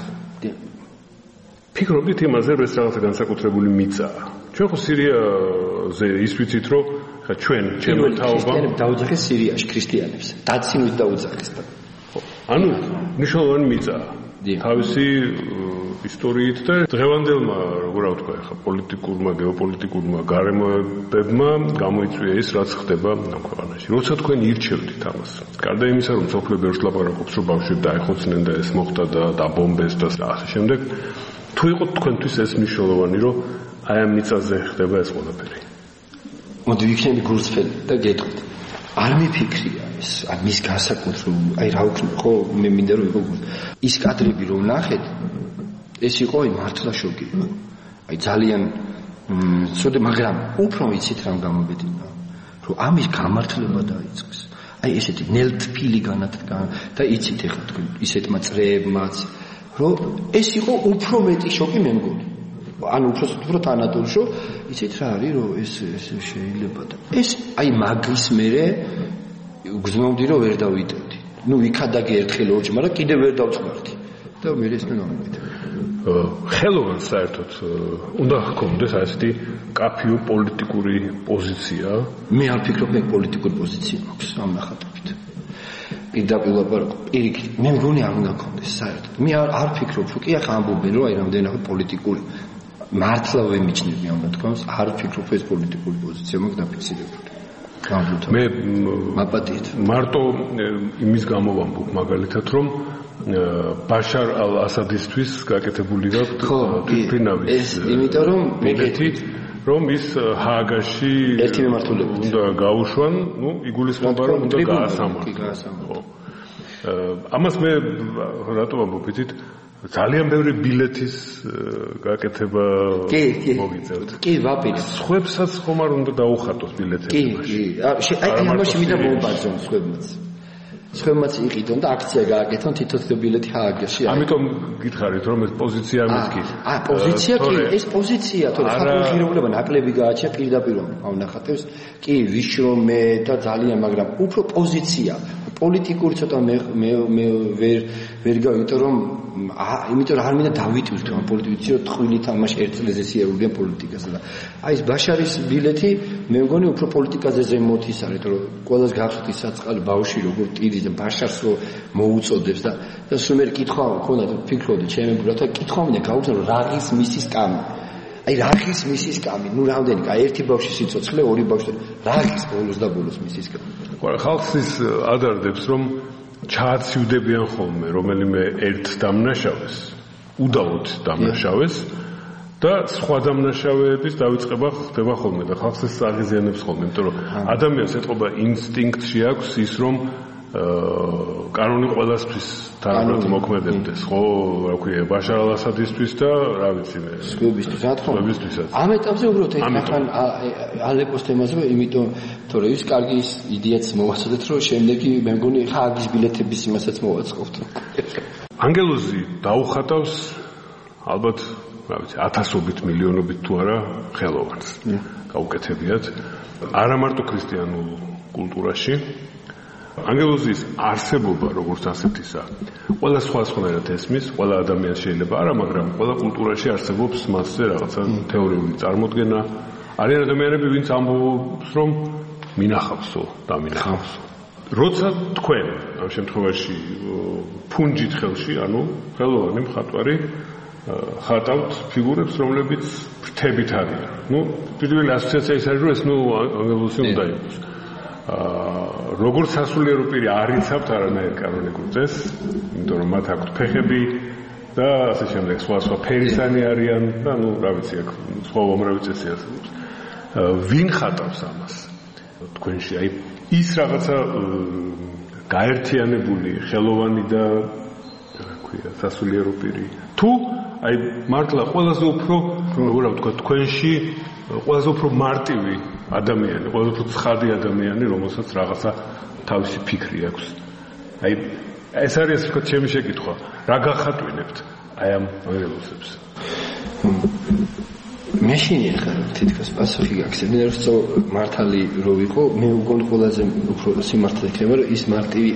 ფიქრობდით იმაზე, რომ ეს რაღაცა განსაკუთრებული მიწაა. ჩვენ ხო სირიაზე ის ვიცით, რომ ჩვენ ჩემო თაობა ქრისტიანებს დაუძახეს სირიაში ქრისტიანებს. დაცინვით დაუძახეს და. ანუ მნიშვნელოვანი მიწაა. თავისი ისტორიით და დღევანდელმა, როგორ ვთქვა, ხა პოლიტიკურმა, გეოპოლიტიკურმა გარემოებებმა გამოიწვია ის, რაც ხდება ამ ქვეყანაში. როცა თქვენ ირჩევდით ამას. გარდა იმისა, რომ სოფლიო ბევრს ლაპარაკობს, რომ ბავშვები დაეხოცნენ და ეს მოხდა და დაბომბეს და ასე შემდეგ. თუ იყო თქვენთვის ეს მნიშვნელოვანი, რომ აი ამ მიწაზე ხდება ეს ყველაფერი. მოდი ვიქნები გულწრფელი და გეტყვით. არ მიფიქრია ეს, აი მის განსაკუთრებულ, აი რა ვქნა, ხო, მე მინდა რომ იყო ის კადრები რომ ნახეთ, ეს იყო აი მართლა შოკი. აი ძალიან ცუდე, მაგრამ უფრო ვიცით რამ გამობედინა, რომ ამის გამართლება დაიწყეს. აი ესეთი ნელთფილი განათქმა და იცით ეხლა თქვენ ისეთმა წრეებმაც რომ ეს იყო უფრო მეტი შოკი მე მგონი. ანუ უფრო თანადული შო, იცით რა არის რომ ეს შეიძლება და ეს აი მაგის მერე გზნობდი რომ ვერ დავიტევდი. ნუ იქადაგე ერთხელ ორჯერ, მაგრამ კიდევ ვერ დავწყარდი. და მე ეს მეგონია. ხელოვანს საერთოდ უნდა ჰქონდეს ასეთი კაფიო პოლიტიკური პოზიცია. მე არ ვფიქრობ, მე პოლიტიკური პოზიცია მაქვს ამ ნახატებით. პირდაპირ ლაპარაკობ, პირიქით, მე მგონი არ უნდა გქონდეს საერთოდ. მე არ ვფიქრობ, რომ კი ახლა ამბობენ, რომ აი რამდენად პოლიტიკური მართლა ვემიჩნები ამ თქმას, არ ვფიქრობ, ეს პოლიტიკური პოზიცია მაქვს დაფიქსირებული. მე მაპატიეთ. მარტო იმის გამო ვამბობ მაგალითად, რომ ბაშარ ალ-ასადისთვის გაკეთებული გაქვთ თვითფრინავის. ეს იმიტომ რომ მეგეთი რომ ის ჰააგაში ერთი მემართულებით უნდა გაუშვან, ნუ იგულისხმება რომ უნდა გაასამართლოს. ამას მე რატო ვამბობ, იცით? ძალიან ბევრი ბილეთის გაკეთება მოგიწევთ. კი, ვაპირებ. სხვებსაც ხომ არ უნდა დაუხატოს ბილეთები. კი. აი ამაში მინდა მომბაძონ სხვებმაც. სხვებმაც იყიდონ და აქცია გააკეთონ თითოეულ ბილეთი ჰააგაში. ამიტომ გითხარით რომ ეს პოზიცია მისგით. პოზიცია კი, ეს პოზიცია, თორე ხალხური ღირებულება ნაკლები გააჩნია პირდაპირ ამ ნახატებს. კი, ვიშრომე და ძალიან, მაგრამ უფრო პოზიცია. პოლიტიკური ცოტა მე ვერ გავიგე, იმიტომ რომ არ მინდა დავიტვირთო ამ პოლიტიკაში, რომ ტყუილით ამაში ერთ წელზე სიარულიან პოლიტიკაზე და აი ეს ბაშარის ბილეთი მე მგონი უფრო პოლიტიკაზე ზემოთ ის არის, რომ ყველას გახსოვთ ის საწყალი ბავშვი როგორ ტირის და ბაშარს რო მოუწოდებს და სულ მე კითხვა მქონდა ფიქრობდი ჩემი ბრათა კითხვა მინდა გავუწევ რომ რაღის მისის კამი აი რაღის მისის კამი ნუ რამდენი აი ერთი ბავშვი სიცოცხლე ორი ბავშვი რაღის ბოლოს და ბოლოს მისის კამი ხალხს ის ადარდებს რომ ჩააცივდებიან ხოლმე რომელიმე ერთ დამნაშავეს უდაოდ დამნაშავეს და სხვა დამნაშავეების დავიწყება ხდება ხოლმე და ხალხს ეს აღიზიანებს ხოლმე იმიტომ რომ ადამიანს ეთყობა ინსტინქტში აქვს ის რომ კანონი ყველასთვის თანაბრად მოქმედებდეს ხო რა ქვია ბაშარ ალ-ასადისთვის და რა ვიცი მე სკუბისთვის რა თქმა უნდა ამ ეტაპზე უბრალოდ ახლა ალეპოს თემაზე იმიტომ თორე ის კარგი იდეაც მოვაცოდეთ რომ შემდეგი მე მგონი ხა აგის ბილეთების იმასაც მოვაწყობთ ანგელოზი დაუხატავს ალბათ რა ვიცი ათასობით მილიონობით თუ არა ხელოვანს გაუკეთებიათ არა მარტო ქრისტიანულ კულტურაში ანგელოზის არსებობა როგორც ასეთისა ყველა სხვადასხვანაირად ესმის ყველა ადამიანს შეიძლება არა მაგრამ ყველა კულტურაში არსებობს მასზე რაღაცა თეორიული წარმოდგენა არიან ადამიანები ვინც ამბობს რომ მინახავსო და მინახავსო როცა თქვენ ამ შემთხვევაში ფუნჯით ხელში ანუ ხელოვანი მხატვარი ხატავთ ფიგურებს რომლებიც ფრთებით არიან ნუ პირველი ასოციაცია ის არის რომ ეს ნუ ანგელოზი უნდა იყოს როგორც სასულიერო პირი არ იცავთ არანაირ კანონიკურ წესს, იმიტომ რომ მათ აქვთ ფეხები და ასე შემდეგ სხვა ფერისანი არიან და ნუ რა ვიცი აქ სხვა უამრავი წესი არსებობს. ვინ ხატავს ამას? თქვენში აი ის რაღაცა გაერთიანებული ხელოვანი და რა ქვია სასულიერო პირი თუ აი მართლა ყველაზე უფრო როგორ ვთქვა თქვენში ყველაზე უფრო მარტივი ადამიანი, ყველაზე უფრო ცხადი ადამიანი, რომელსაც რაღაცა თავისი ფიქრი აქვს. აი ეს არის თქო ჩემი შეკითხვა. რა გახატვინებთ აი ამ ანგელოზებს? მეშინ ახლა თითქოს პასუხი გაქცევი, რომ მართალი რო ვიყო, მე უგონ ყველაზე უფრო სიმართლე იქნება, რომ ის მარტივი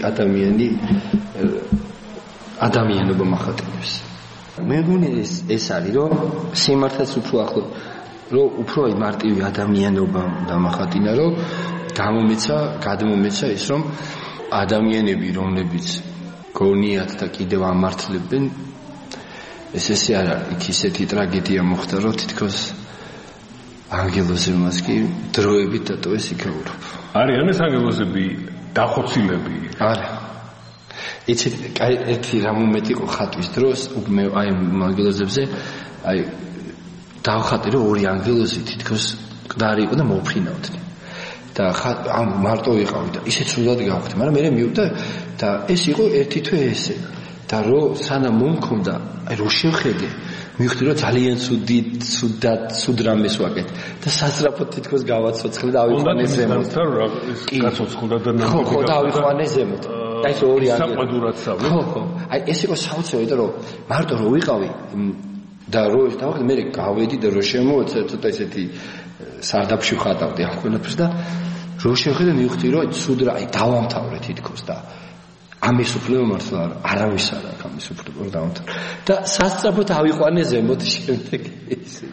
ადამიანობა მახატინებს. მე მგონი ეს არის, რომ სიმართლეც უფრო ახლო რომ უფრო აი მარტივი ადამიანობა დამახატინა რომ გადმომეცა ის რომ ადამიანები რომლებიც გონიათ და კიდევ ამართლებენ ესე არა იქ ისეთი ტრაგედია მოხდა რომ თითქოს ანგელოზებმაც კი დროებით დატოვეს იქეურობა არიან ეს ანგელოზები დახოცილები არა იცით კაი ერთი რა მომენტი იყო ხატვის დროს მე აი ანგელოზებზე აი დავხატე რომ ორი ანგელოზი თითქოს მკვდარი იყო და მოფრინავდნენ და ამ მარტო ვიყავი და ისე ცუდად გავხდი მაგრამ მე მივხვდა და ეს იყო ერთი თვე ესე და რო სანამ მომქონდა აი რო შევხედე მივხვდი რომ ძალიან ცუდ რამეს ვაკეთ და სასწრაფოდ თითქოს გავაცოცხლე და ავიყვანე ზემოთ გაცოცხლდა და ხო დავიყვანე ზემოთ და ეს ორი ანგელოზი საყვედურაცავი ხო აი ეს იყო საოცარი და რომ მარტო რო ვიყავი და რო დავხდი მე გავედი და რო შემოვეცე ცოტა ისეთი სარდაფში ვხატავდი ამ ყველაფერს და რო შევხედე მივხვდი რომ ცუდ რა აი დავამთავრე თითქოს და ამის უფლება მართლა არავის არ აქვს ამის უფლება რომ დავამთავრე და სასწრაფოდ ავიყვანე ზემოთ შემდეგ ისე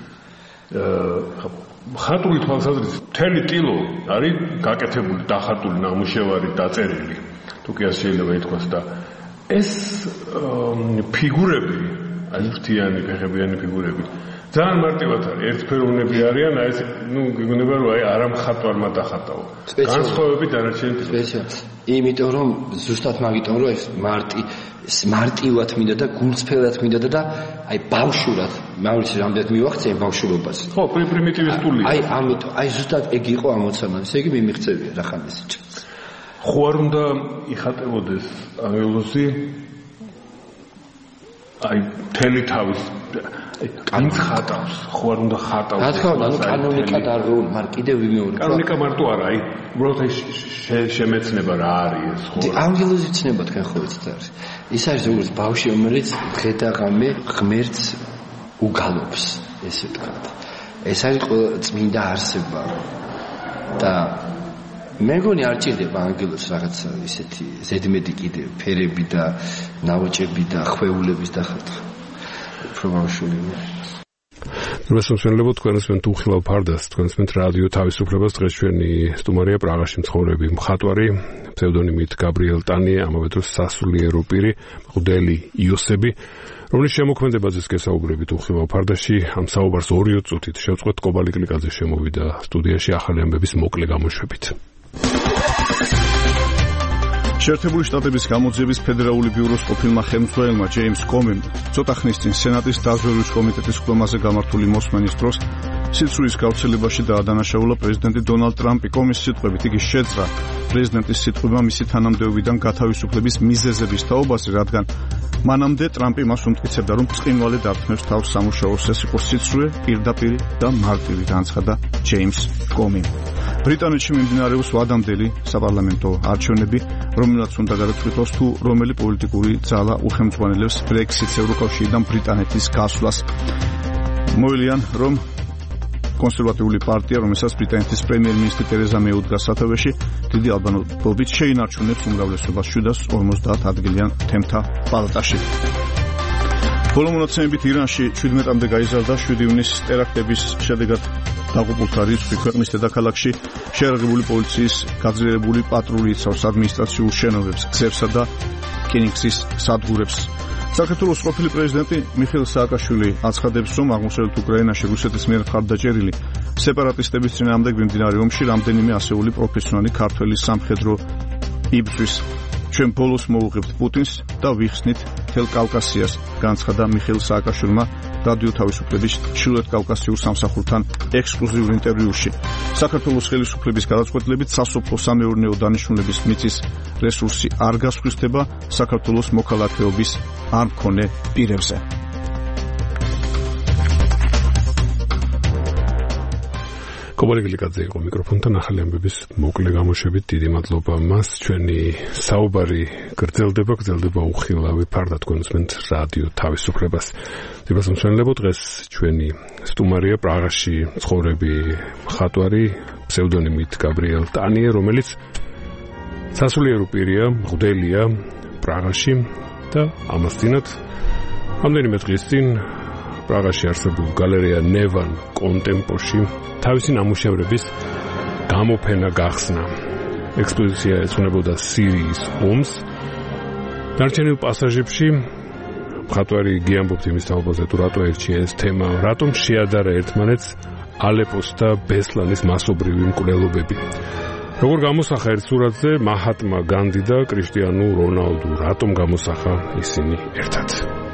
ხატული თვალსაზრისით მთელი ტილო არის გაკეთებული დახატული ნამუშევარი დაწერილი თუ კი ასე შეიძლება ითქვას და ეს ფიგურები აი ფრთიანი ფეხებიანი ფიგურები ძალიან მარტივად არის ერთფეროვნები არიან აი ეს ნუ გიგონება რომ აი არა მხატვარმა დახატაო განსხვავები დანარჩენით იმიტომ რომ ზუსტად მაგიტომ რომ ეს მარტივად მინდა და გულწრფელად მინდა და აი ბავშვურად მაურის რამდენად მივახცე ბავშვობას ხო პრიმიტივისტული აი ამიტომ აი ზუსტად ეგ იყო ამოცანა ესე იგი მიმიღწევია რა ხან ეს ხო არ უნდა იხატებოდეს ანგელოზი აი თელი თავის კანონი ხატავს ხო არ უნდა ხატავს რა თქმა უნდა კანონიკად არ რო მაგრამ კიდევ ვიმეორებ კანონიკა მარტო არა აი უბრალოდ აი შემეცნება რა არის ეს ხო ანგელოზი ცნება თქვენ ხო იცით არის ის არის როგორც ბავშვი რომელიც დღე და ღამე ღმერთს უგალობს ესე ვთქვათ ეს არის ყველა წმინდა არსება და მე მგონი არ ჭირდება ანგელოს რაღაც ისეთი ზედმეტი კიდე ფერები და ნაოჭები და ხვეულების დახატვა. პრობაბლი მოსმენლებო თქვენს მენ თუ ხილავ ფარდას თქვენს მენ რადიო თავისუფლებას დღეს ჩვენი სტუმარია პრაღაში მცხოვრები მხატვარი ფსევდონიმით გაბრიელ ტანიე ამავე დროს სასულიერო პირი მღვდელი იოსები რომლის შემოქმედებაზეც გესაუბრებით უხილავ ფარდაში ამ საუბარს 2 წუთით შევწყვეტ კობალი კლიკაძე შემოვიდა სტუდიაში ახალი ამბების მოკლე გამოშვებით შეერთებული შტატების გამოძიების ფედერალური ბიუროს ყოფილმა ხელმძღვანელმა ჯეიმს კომიმ ცოტა ხნის წინ სენატის დაზვერვის კომიტეტის კვლევაზე გამართული მოსმენის დროს სიცრუის გავრცელებაში დაადანაშაულა პრეზიდენტი დონალდ ტრამპი კომის სიტყვებით იგი შეძრა პრეზიდენტის სიტყვებმა მისი თანამდებობიდან გათავისუფლების მიზეზების თაობაზე რადგან მანამდე ტრამპი მას უმტკიცებდა რომ წყინვალე დარტყმებს თავს სამუშაოს ეს იყო სიცრუე პირდაპირი და მარტივი განცხადა ჯეიმს კომიმ ბრიტანეთში მიმდინარეობს ვადამდელი საპარლამენტო არჩევნები რომელსაც უნდა გადაწყვიტოს თუ რომელი პოლიტიკური ძალა უხელმძღვანელებს ბრექსიტს ევროკავშირიდან ბრიტანეთის გასვლას მოილიან რომ კონსერვატიული პარტია რომელსაც ბრიტანეთის პრემიერ-მინისტრი ტერეზა მეი უდგას სათავეში დიდი ალბათობით შეინარჩუნებს უმრავლესობას 750 ადგილიან თემთა პალატაში ბოლო მონაცემებით ირანში 17-მდე გაიზარდა 7 ივნისის ტერაქტების შედეგად დაღუპულთა რიცხვი ქვეყნის დედაქალაქში შეერაღებული პოლიციის გაძლიერებული პატრული იცავს ადმინისტრაციულ შენობებს, გზებსა და რკინიგზის სადგურებს. საქართველოს ყოფილი პრეზიდენტი მიხეილ სააკაშვილი აცხადებს, რომ აღმოსავლეთ უკრაინაში რუსეთის მიერ მხარდაჭერილი სეპარატისტების წინააღმდეგ მიმდინარე ომში რამდენიმე ასეული პროფესიონალი ქართველი სამხედრო იბრძვის. ჩვენ ბოლოს მოუღებთ პუტინს და ვიხსნით მთელ კავკასიას, განცხადა მიხეილ სააკაშვილმა რადიო თავისუფლების ჩრდილოეთ კავკასიურ სამსახურთან ექსკლუზიურ ინტერვიუში. საქართველოს ხელისუფლების გადაწყვეტილებით სასოფლო-სამეურნეო დანიშნულების მიწის რესურსი არ გასხვისდება საქართველოს მოქალაქეობის არ მქონე პირებზე. კობალი კლიკაძე იყო მიკროფონთან ახალი ამბების მოკლე გამოშვებით დიდი მადლობა მას ჩვენი საუბარი გრძელდება უხილავი ფარდა თქვენს მენთ რადიო თავისუფლებას დებას მსმენელებო დღეს ჩვენი სტუმარია პრაღაში მცხოვრები მხატვარი ფსევდონიმით გაბრიელ ტანიე რომელიც სასულიერო პირია მღვდელია პრაღაში და ამასთანავე რამდენიმე დღის წინ პრაღაში არსებულ გალერეა ნევან კონტემპოში თავისი ნამუშევრების გამოფენა გახსნა. ექსპოზიცია ეძღვნებოდა სირიის ომს. დარჩენილ პასაჟებში მხატვარი გიამბობს იმის თაობაზე თუ რატო ერჩია ეს თემა, რატომ შეადარა ერთმანეთს ალეპოს და ბესლანის მასობრივი მკვლელობები. როგორ გამოსახა ერთ სურათზე მაჰატმა განდი და კრისტიანუ რონალდუ, რატომ გამოსახა ისინი ერთად.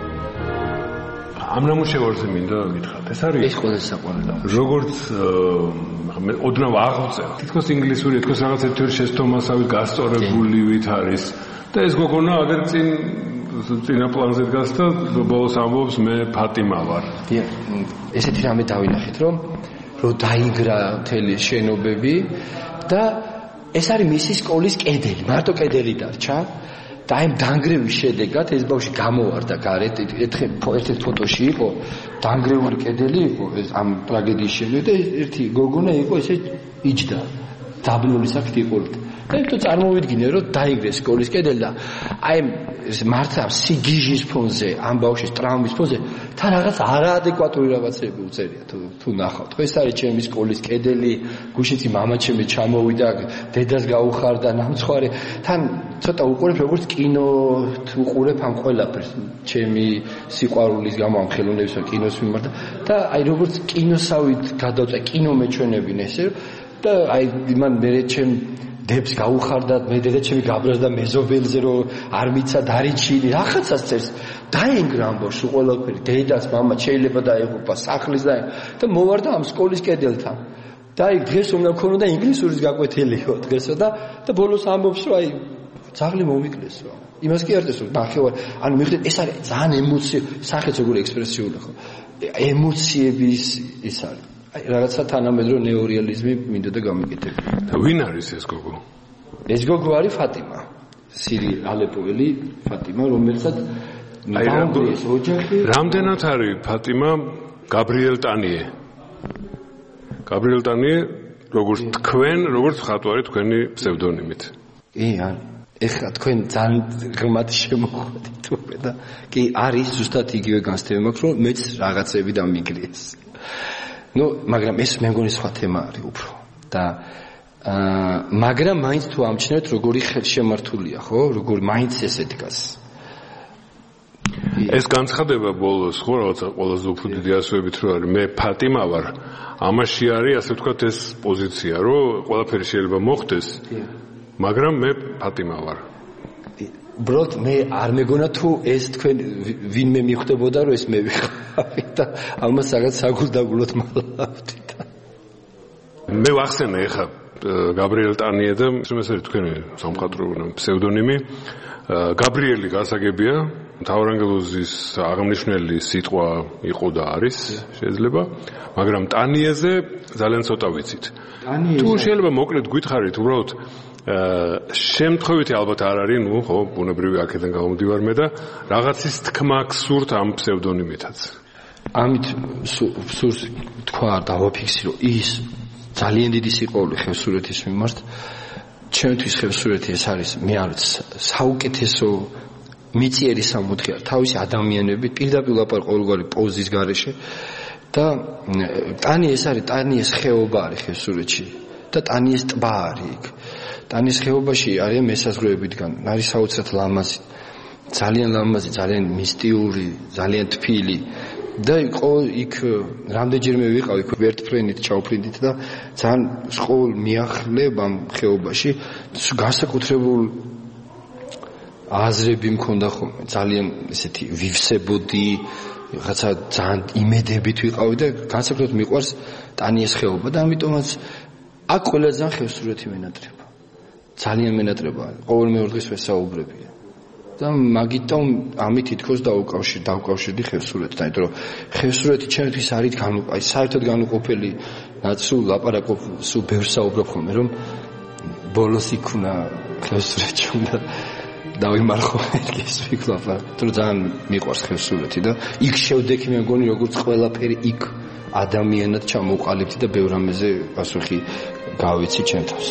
ამ ნამუშევარზე მინდა გითხრათ. ეს არის ეს ყველაზე საყვარელი. როგორც ოდნავ აღწევ. თითქოს ინგლისური, თითქოს რაღაც ერთ შეცდომასავით გასწორებულივით არის. და ეს გოგონა აგერ წინა პლანზე დგას და ბოლოს ამბობს მე ფატიმა ვარ. დიახ, ესეთი რამე დავინახეთ, რომ დაინგრა მთელი შენობები და ეს არის მისი სკოლის კედელი, მარტო კედელი დარჩა. და ამ დანგრევის შედეგად ეს ბავშვი გამოვარდა გარეთ ერთ ფოტოში იყო დანგრეული კედელი იყო ეს ამ ტრაგედიის შედეგად და ერთი გოგონა იყო ესე იჯდა დაბნული საფრთხე იყო და იმიტომ წარმოვიდგინე რომ დაიგრეს სკოლის კედელი და აი ეს მართლა სიგიჟის ფონზე ამ ბავშვის ტრაუმის ფონზე თან რაღაც არაადეკვატური რაღაცები უწერია თუ ნახავთ ხო ეს არის ჩემი სკოლის კედელი გუშინი მამა ჩემი ჩამოვიდა დედას გაუხარდა ნამცხვარი თან ცოტა უყურებ როგორც კინო უყურებ ამ ყველაფერს ჩემი სიყვარულის გამო ამ ხელოვნების კინოს მიმართ და აი როგორც კინოსავით გადავწე კინო მეჩვენებინ ესე და აი მან მე ჩემ დებს გაუხარდა მე დედა ჩემი გაბრაზდა მეზობელზე რომ არ მიცა დარიჩილი რაღაცას წერს დაინგრა ამბოში ყველაფერი დედას მამა შეიძლება დაეღუპა სახლის და მოვარდა ამ სკოლის კედელთან და აი დღეს უნდა მქონოდა ინგლისურის გაკვეთილიო დღესო და ბოლოს ამბობს რომ აი ძაღლი მომიკლეს რომ იმას კი არ წესო ნახევარ ანუ მიხედეთ ეს არის ძალიან ემოცი სახეც როგორი ექსპრესიული ხო ემოციების ის არის აი რაღაცა თანამედროვე ნეორეალიზმი მინდა და გამიკეთებ. და ვინ არის ეს გოგო? ეს გოგო არის ფატიმა. სირიის ალეპოელი ფატიმა, რომელსაც დაანგრიეს ოჯახი. რამდენად არის ფატიმა გაბრიელ ტანიე? გაბრიელ ტანიე როგორც თქვენ, როგორც ხატვარი თქვენი ფსევდონიმით. ეხლა თქვენ ძალიან ღმად შემოხვდით უკვე და კი არის ზუსტად იგივე განცდები მაქვს რომ მეც რაღაცები დამიგრიეს. მაგრამ ეს მე მგონი სხვა თემა არის უფრო და მაგრამ მაინც თუ ამჩნევთ როგორი ხელშემართულია ხო როგორ მაინც ესე დგას. ეს განცხადება ბოლოს ხო რაღაცა ყველაზე უფრო დიდი ასოებით რო არის მე ფატიმა ვარ ამაში არის ასე ვთქვათ ეს პოზიცია რომ ყველაფერი შეიძლება მოხდეს მაგრამ მე ფატიმა ვარ. უბრალოდ მე არ მეგონა თუ ეს თქვენ ვინმე მიხვდებოდა რომ ეს მე ვიხავი და ამას რაღაც საგულდაგულოდ მალავდი და მე ვახსენე ეხა გაბრიელ ტანიე და ეს არის თქვენი სამხატვრო ფსევდონიმი. გაბრიელი გასაგებია მთავარანგელოზის აღნიშნული სიტყვა იყო და არის შეიძლება მაგრამ ტანიეზე ძალიან ცოტა ვიცით. თუ შეიძლება მოკლედ გითხარით უბრალოდ შემთხვევითი ალბათ არ არის ხო ბუნებრივი აქედან გამომდივარ მე და რაღაცის თქმა გსურთ ამ ფსევდონიმითაც. ამით სურს თქვა დავაფიქსირო ის ძალიან დიდი სიყვარული ხევსურეთის მიმართ. ჩემთვის ხევსურეთი ეს არის მე არ საუკეთესო მიწიერი სამოთხე არ თავისი ადამიანები პირდაპირ ლაპარაკ ყოველგვარი პოზის გარეშე და ტანი ეს არის ტანიეს ხეობა არის ხევსურეთში და ტანიეს ტბა არის იქ. ტანის ხეობაში არიან მესაზღვრეებიდან არის საოცრად ლამაზი ძალიან მისტიური ძალიან თბილი და იქ რამდენჯერმე ვიყავ იქ ვერტფრენით ჩავფრინდით და ძალიან ყოველ მიახლებ ამ ხეობაში განსაკუთრებულ აზრები მქონდა ხოლმე ძალიან ესეთი ვივსებოდი რაღაცა ძალიან იმედებით ვიყავი და განსაკუთრებით მიყვარს ტანიეს ხეობა და ამიტომაც აქ ყველაზე ხევსურეთი მენატრება ძალიან მენატრება ყოველ მეორე დღეს ვესაუბრებია და მაგიტომ ამით თითქოს დავკავშირდი ხევსურეთთან იმიტომ რომ ხევსურეთი ჩემთვის არის საერთოდ განუყოფელი სულ ლაპარაკობ სულ ბევრს საუბრობ ხოლმე რომ ბოლოს იქ უნდა ხევსურეთში უნდა დავიმარხო ეს ვიკლაპარ თუ ძალიან მიყვარს ხევსურეთი და იქ შევდექი მე მგონი როგორც ყველაფერი იქ ადამიანად ჩამოვყალიბდი და ბევრ ამაზე პასუხი გავიცი ჩემ თავს.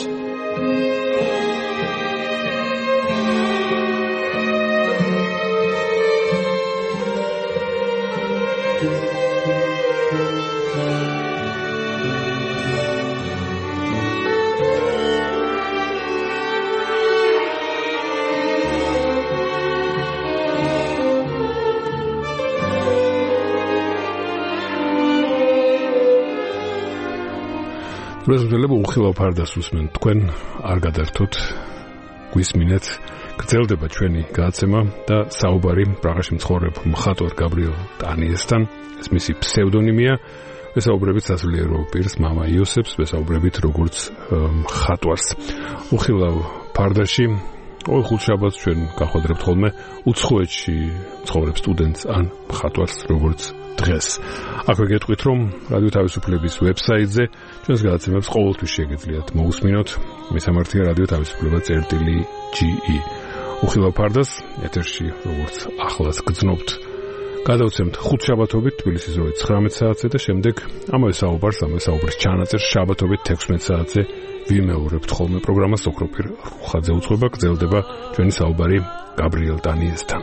პრეზიდენტები უხილავ ფარდას უსმენ თქვენ არ გადართოთ გვისმინეთ გრძელდება ჩვენი გადაცემა და საუბარი პრაღაში მცხოვრებ მხატვარ გაბრიელ ტანიესთან ეს მისი ფსევდონიმია ვესაუბრებით სასულიერო პირს მამა იოსებს ვესაუბრებით როგორც მხატვარს უხილავ ფარდაში ოი ხუთშაბათს ჩვენ გახვედრებთ ხოლმე უცხოეთში მცხოვრებ სტუდენტს ან მხატვარს როგორც დღეს. აქვე გეტყვით რომ რადიო თავისუფლების ვებსაიტზე ჩვენს გადაცემებს ყოველთვის შეგიძლიათ მოусმინოთ. მესამართია რადიო თავისუფლება.ge. უხილავ ფარდას ეთერში როგორც ახლაც გძნობთ. გადავცემთ ხუთშაბათობით თბილისის დროით 19 საათზე და შემდეგ ამავე საუბრის ჩანაწერს შაბათობით 16 საათზე ვიმეორებთ ხოლმე პროგრამას ოქროპირ ხუხაძე უწყება გრძელდება ჩვენი საუბარი გაბრიელ ტანიესთან.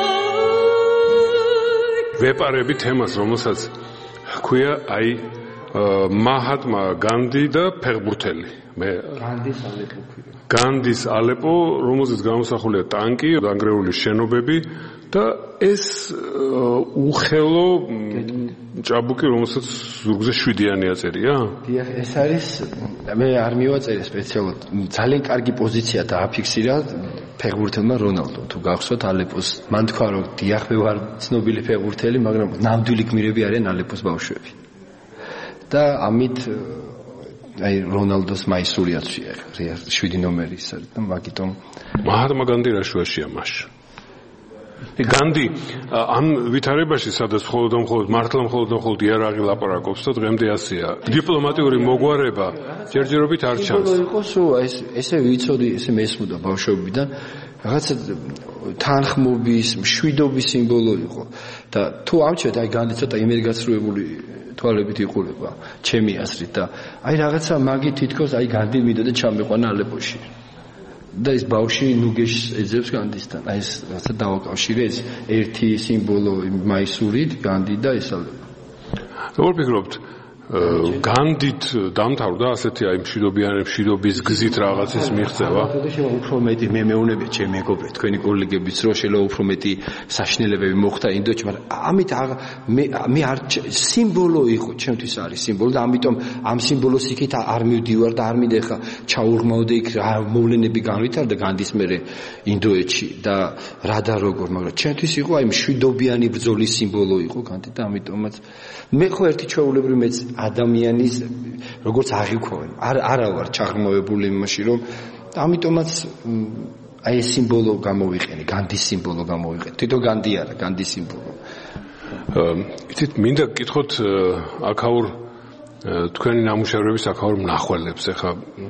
ვეპარები თემას, რომელსაც ჰქვია აი მაჰატმა განდი და ფეხბურთელი. მე განდის ალეპო, რომელზეც გამოსახულია ტანკი, დანგრეული შენობები და ეს უხელო ჭაბუკი, რომელსაც ზურგზე 7-იანი აწერია? დიახ, ეს არის მე არ მივაწერე სპეციალურად. ძალიან კარგი პოზიცია დააფიქსირა ფეხბურთელმა რონალდო. თუ გახსოვთ ალეპოს, მან თქვა რომ დიახ, მე ვარ ცნობილი ფეხბურთელი, მაგრამ ნამდვილი გმირები არიან ალეპოს ბავშვები. და ამით აი რონალდოს მაისურიაცია 7 ნომერის და მაგიტომ მაჰატმა განდი რა შუაშია მაშინ. განდი ამ ვითარებაში სადაც მხოლოდ მართლა იარაღი ლაპარაკობს და დღემდე ასეა. დიპლომატიური მოგვარება ჯერჯერობით არ ჩანს. იყოს ესე ვიცოდი, ესე მესმოდა ბავშვობიდან რაღაცა თანხმობის, მშვიდობის სიმბოლო იყო და თუ ამჩვენთ აი განდი ცოტა იმერგაცრუებული თვალებით იყურება ჩემი აზრით და აი რაღაცა მაგი თითქოს აი განდი მიდოდა ჩამეყვანა ალეპოში. და ეს ბავშვი ნუგეშს ეძებს განდისთან. აი ეს რაღაცა დავაკავშირე ეს ერთი სიმბოლო მაისურით განდი და ეს ალეპო. როგორ ფიქრობთ განდით დამთავრდა ასეთი აი მშვიდობის გზით რაღაცის მიღწევა? უფრო მეტი მე მეუბნები ჩემი მეგობრები, თქვენი კოლეგებიც რომ შეიძლება უფრო მეტი საშინელებები მოხდა ინდოეთში, მაგრამ ამით მე არ სიმბოლო იყო, ჩემთვის არის სიმბოლო და ამიტომ ამ სიმბოლოს იქით არ მივდივარ და არ მინდა ხა ჩაურღმავდე იქ რა მოვლენები განვითარდა განდის მერე ინდოეთში და რა და როგორ, მაგრამ ჩემთვის იყო აი მშვიდობიანი ბრძოლის სიმბოლო იყო განდი და ამიტომაც მე ხო ერთი ჩვეულებრივ მეც ადამიანის როგორც აღიქვენ არა ვარ ჩაღრმავებული იმაში რომ ამიტომაც აი ეს სიმბოლო გამოვიყენე განდის სიმბოლო გამოვიყენე თვითონ განდი არა განდის სიმბოლო იცით მინდა გკითხოთ აქაურ თქვენი ნამუშევრების აქაურ მნახველებს ეხა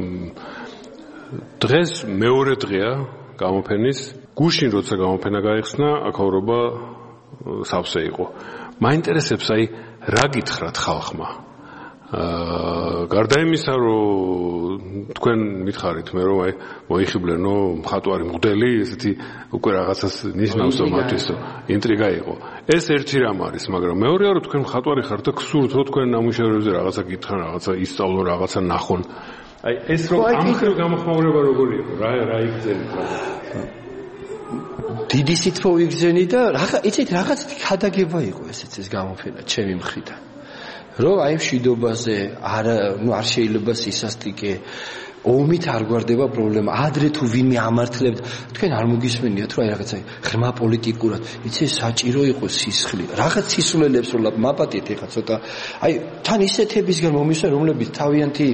დღეს მეორე დღეა გამოფენის გუშინ როცა გამოფენა გაიხსნა აქაურობა სავსე იყო მაინტერესებს აი რა გითხრათ ხალხმა გარდა იმისა რომ თქვენ მითხარით მე რომ აი მოიხიბლენო მხატვარი მოდელი ესეთი უკვე რაღაცას ნიშნავს მათთვის ინტრიგა იყო ეს ერთი რამ არის მაგრამ მეორეა რომ თქვენ მხატვარი ხართ და გსურთ რომ თქვენ ნამუშევრებზე რაღაცა გითხრან რაღაცა ისწავლო რაღაცა ნახონ აი ეს რომ ამხრივ გამოხმაურება როგორი იყო რა იგზენით დიდი სიტყვა ვიგზენი და იცით რაღაც ხადაგება იყო ესეც ეს გამოფენა ჩემი მხრიდან რომ აი მშვიდობაზე არ შეიძლება სისასტიკე ომით არ გვარდება პრობლემა ადრე თუ ვინმე ამართლებთ თქვენ არ მოგისმენიათ რომ აი რაღაცა ღრმა პოლიტიკურად იცი საჭირო იყო სისხლი რაღაც სისულელებს რომ მაპატიეთ ეხა ცოტა აი თან ისეთებისგან მომისვა რომლებიც თავიანთი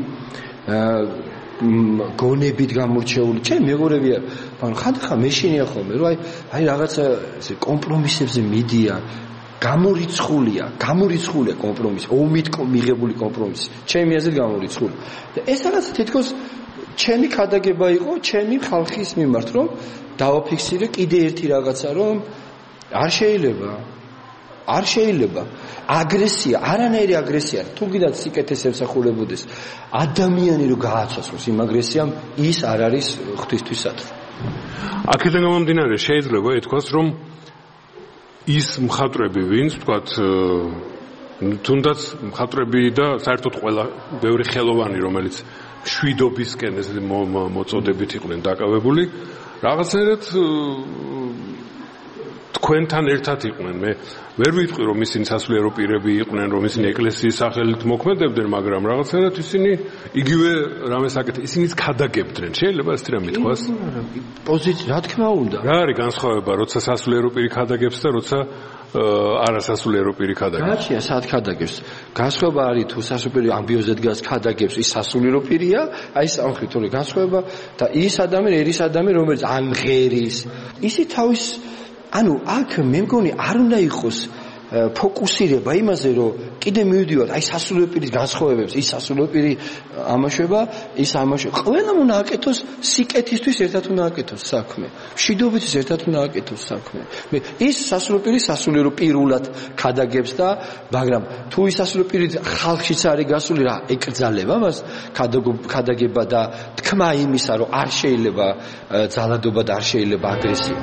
გონებით გამორჩეული ჩემ მეგობრებია მაგრამ ხანდახან მეშინია ხოლმე რომ აი რაღაცა ესე კომპრომისებზე მიდიან გამორიცხულია კომპრომისი ომით მიღებული კომპრომისი ჩემი აზრით გამორიცხული და ეს რაღაც თითქოს ჩემი ხადაგება იყო ჩემი ხალხის მიმართ რომ დავაფიქსირე კიდე ერთი რაღაცა რომ არ შეიძლება აგრესია არანაირი აგრესია თუ კიდაც სიკეთეს ემსახურებოდეს ადამიანი რომ გააცოცხლოს იმ აგრესიამ ის არ არის ღვთისთვისათვის აქედან გამომდინარე შეიძლება ითქვას რომ ის მხატვრები ვინც ვთქვათ თუნდაც მხატვრები და საერთოდ ყველა ბევრი ხელოვანი რომელიც მშვიდობისკენ ესეთი მოწოდებით იყვნენ დაკავებული რაღაცნაირად თქვენთან ერთად იყვნენ მე ვერ ვიტყვი რომ ისინი სასულიერო პირები იყვნენ რომ ისინი ეკლესიის სახელით მოქმედებდნენ მაგრამ რაღაცნაირად ისინი იგივე რამეს აკეთებდნენ ისინიც ხადაგებდნენ შეიძლება ეს რამ ითქვას პოზიცია რა თქმა უნდა რა არის განსხვავება როცა სასულიერო პირი ხადაგებს და როცა არასასულიერო პირი ხადაგებს გაჩია სად ხადაგებს განსხვავება არის თუ სასულიერო პირი ამბიოზე დგას ხადაგებს ის სასულიერო პირია აი სამხრეთ თორე განსხვავება და ის ადამიანი რომელიც ამღერის ისი თავის ანუ აქ მე მგონი არ უნდა იყოს ფოკუსირება იმაზე რომ კიდე მივიდივართ აი სასულიერო პირის განსხვავებებს ის სასულიერო პირი ამაშება ის ამაშება ყველამ უნდა აკეთოს სიკეთისთვის ერთად უნდა აკეთოს საქმე მშვიდობისთვის ერთად უნდა აკეთოს საქმე მე ის სასულიერო პირი სასულიერო პირულად ხადაგებს და მაგრამ თუ ის სასულიერო პირი ხალხშიც არის გასული რა ეკრძალება მას ხადაგება და თქმა იმისა რომ არ შეიძლება ძალადობა და არ შეიძლება აგრესია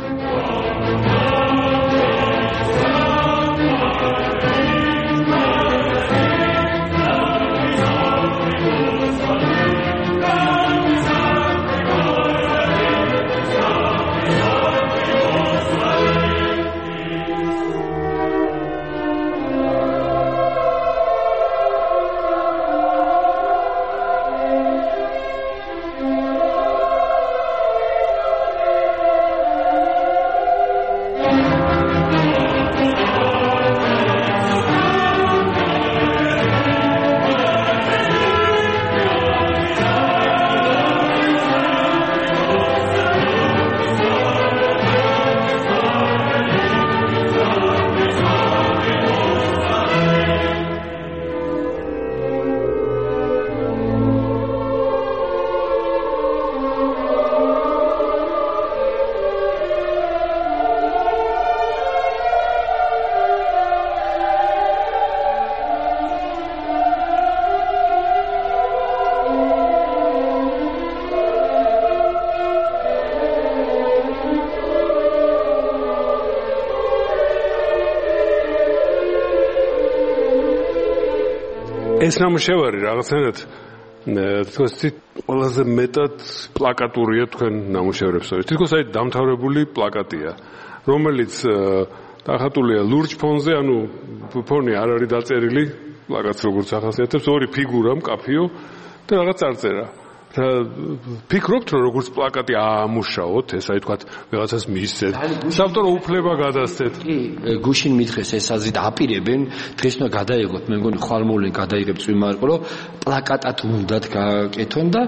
ეს ნამუშევარი რაღაცნაირად თქოს ყველაზე მეტად პლაკატურია თქვენ ნამუშევრებს. თითქოს აი დამთავრებული პლაკატია, რომელიც დახატულია ლურჯ ფონზე, ანუ ფონი არ არის დაწერილი, პლაკატს როგორც ახასიათებს, ორი ფიგურა მკაფიო და რაღაც წარწერა. ფიქრობთ რომ როგორც პლაკატი აამუშაოთ, ეს აი თქვათ რაღაცას მისცეთ. საავტორო უფლება გადასცეთ. კი, გუშინ მითხეს ეს აზრით აპირებენ, დღეს უნდა გადაიღოთ, მე მგონი ხვალმოვლენ გადაიღებ წვიმარყო, რომ პლაკატად უნდათ გაკეთონ და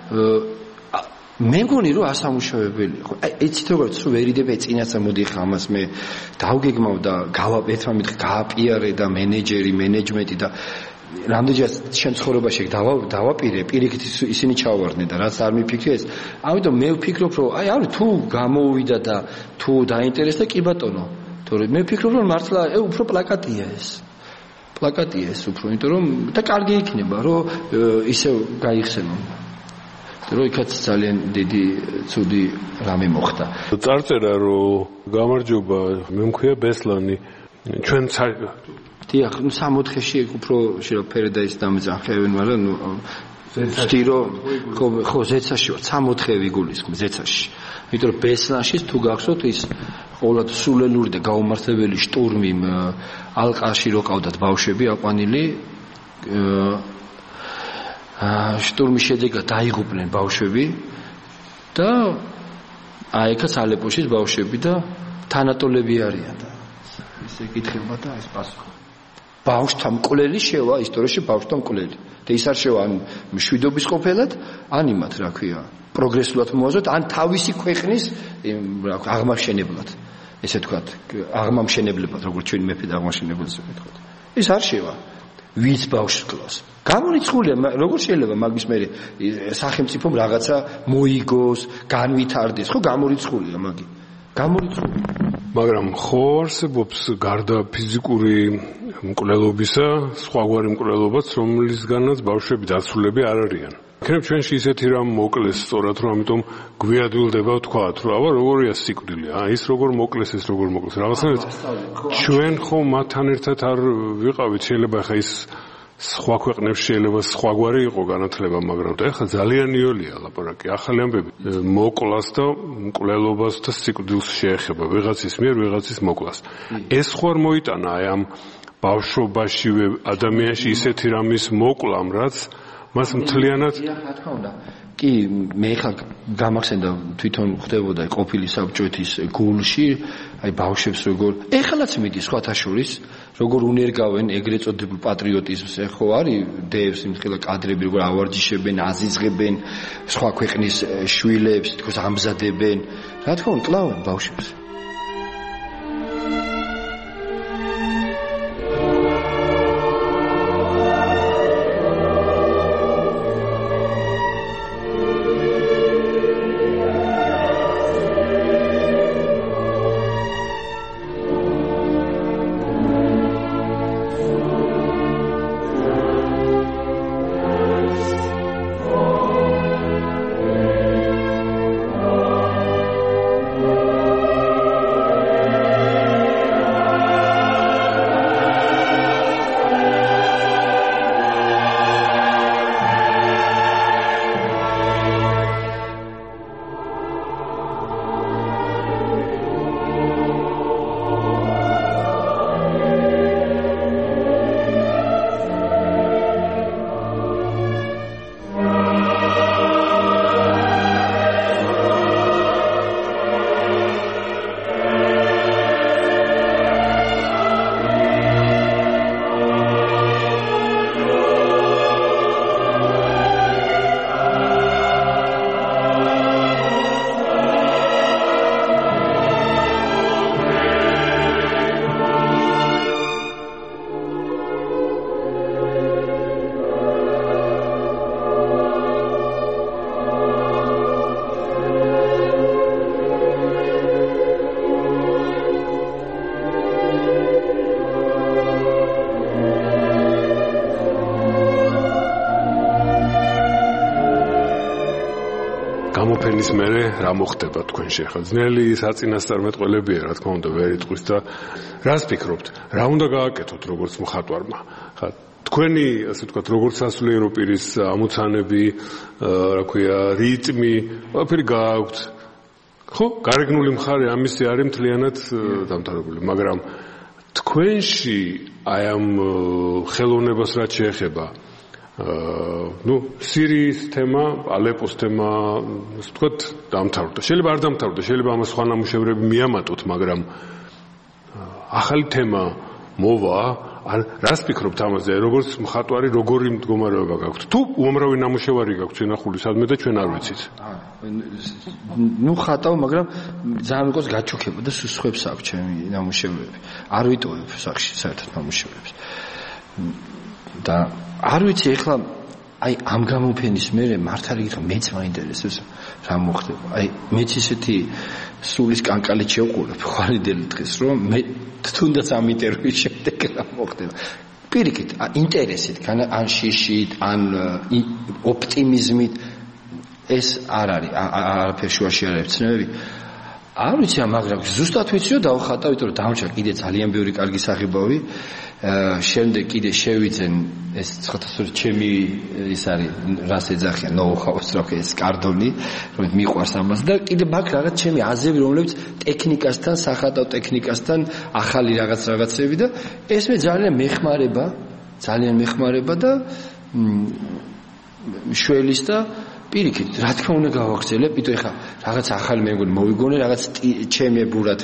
მე მგონი რომ ასამუშავებელი ხო ეცით როგორც სულ ვერიდებ ეწინაცა მოდი ხა ამას მე დავგეგმავ და გავაპეთვა მითხე გააპიარე და მენეჯერი მენეჯმენტი და რამდენჯერ შემცხოვრებაში დავაპირე პირიქით ისინი ჩავარდნენ და რაც არ მიფიქრე ეს ამიტომ მე ვფიქრობ რომ აი არის თუ გამოუვიდა და თუ დაინტერესდა კი ბატონო თორე მე ვფიქრობ რომ მართლა უფრო პლაკატია ეს უფრო იმიტომ რომ და კარგი იქნება რომ ისე გაიხსენონ რომ იქაც ძალიან დიდი ცუდი რამე მოხდა. წარწერა რომ გამარჯობა, მე მქვია ბესლანი. ჩვენ დიახ, 60-ში უფრო ფერედაის დამძახევენ, მაგრამ ვთქვი რომ ხო ზეცაში 60 ვიგულისხმ ზეცაში. იმიტომ რომ ბესლანში თუ გახსოვთ ის ყოველად სულელური და გაუმართლებელი შტურმი ალყაში რო ყავდათ ბავშვები აყვანილი შტურმის შედეგად დაიღუპნენ ბავშვები და აიქაც ალეპოშის ბავშვები და თანატოლები არიან და ისე გითხება და ეს პასუხი ბავშვთა მკვლელი შევა ისტორიაში ბავშვთა მკვლელი და ის არ შევა ან მშვიდობის ყოფილად ან იმათ რა ქვია პროგრესულად მოაზროთ ან თავისი ქვეყნის აღმაშენებლად ესე თქვათ აღმამშენებლებად როგორც ჩვენი მეფე და აღმაშენებლებს ვეთქვათ ეს არ შევა ვინც ბავშვს კლავს გამორიცხულია როგორ შეიძლება მაგის მე სახელმწიფომ რაღაცა მოიგოს განვითარდეს ხო გამორიცხულია მაგი გამორიცხულია მაგრამ ხო არსებობს გარდა ფიზიკური მკვლელობისა სხვაგვარი მკვლელობაც რომლისგანაც ბავშვები დაცულები არ არიან იქნებ ჩვენში ისეთი რამ მოკლეს სწორად რომ ამიტომ გვიადვილდება ვთქვათ რომ აბა როგორია სიკვდილი ის როგორ მოკლეს ეს როგორ მოკლეს რაღაცნაირად ჩვენ ხო მათთან ერთად არ ვიყავით შეიძლება ხა ის სხვა ქვეყნებში შეიძლება სხვაგვარი იყო განათლება მაგრამ და ეხლა ძალიან იოლია ლაპარაკი ახალი ამბები მოკლას და მკვლელობას და სიკვდილს შეეხება ვიღაცის მიერ ვიღაცის მოკლას ეს ხო არ მოიტანა აი ამ ბავშვობაშივე ადამიანში ისეთი რამის მოკლამ რაც მას მთლიანად რა თქმა უნდა კი მე ხა გამახსენდა თვითონ ხდებოდა ყოფილი საბჭოეთის გულში აი ბავშვებს როგორ ეხლაც მიდის სხვათა შორის როგორ უნერგავენ ეგრეთ წოდებულ პატრიოტიზმს ეხო არის დევს იმხილა კადრები როგორ ავარჯიშებენ აზიზღებენ სხვა ქვეყნის შვილებს თქოს ამზადებენ რა თქმა უნდა კლავენ ბავშვებს გამოფენის მერე რა მოხდება თქვენში ახლა ძნელი საწინასწარმეტყველებია რა თქმა უნდა ვერ იტყვის და რას ფიქრობთ რა უნდა გააკეთოთ როგორც მხატვარმა ხა თქვენი, ასე ვთქვათ, როგორც სასულიერო პირის ამოცანები, რა ქვია, რიტმი, ყველაფერი გააქვთ. ხო, გარეგნული მხარე ამისი არის მთლიანად დამთავრებული, მაგრამ თქვენში აი ამ ხელოვნებას რაც შეეხება სირიის თემა, ალეპოს თემა, ასე ვთქვათ, დამთავრდა. შეიძლება არ დამთავრდა, შეიძლება ამას სხვა ნამუშევრები მიამატოთ, მაგრამ ახალი თემა მოვა, ან რას ფიქრობთ ამაზე, როგორც მხატვარი, როგორი მდგომარეობა გაქვთ? თუ უამრავი ნამუშევარი გაქვთ შენახული სადმე და ჩვენ არ ვიცით. ხატავ, მაგრამ ძალიან მიყავს გაჩუქება და სხვებს აქვს ჩემი ნამუშევრები. არ ვიტოვებ სახში საერთოდ ნამუშევრებს. და არ ვიცი ეხლა აი ამ გამოფენის მერე მართალი გითხრა მეც მაინტერესებს რა მოხდება. აი მეც ისეთი სულის კანკალით შევყურებ ხვალიდელი დღეს რომ მე თუნდაც ამ ინტერვიუს შემდეგ რა მოხდება. პირიქით, ინტერესით, ან შიშით, ან ოპტიმიზმით ეს არ არის, არაფერ შუაში არ არის ცნებები. არ ვიცი, მაგრამ ზუსტად ვიცი რომ დავხატავ, იმიტომ რომ დამჭა კიდე ძალიან ბევრი კარგი საღებავი. შემდეგ კიდე შევიძენ ეს ცოტა ჩემი ის არის რას ეძახიან ნოუ-ჰაუს რო ეს კარდონი რომ მიყვარს ამას და კიდე მაგ რაღაც ჩემი აზრები რომლებიც ტექნიკასთან სახატავ ტექნიკასთან ახალი რაღაცები და ეს მე ძალიან მეხმარება და შველის და პირიქით რა თქმა უნდა გავაგრძელებ იმიტომ ეხა რაღაც ახალი მე მგონი მოვიგონე რაღაც ჩემებურად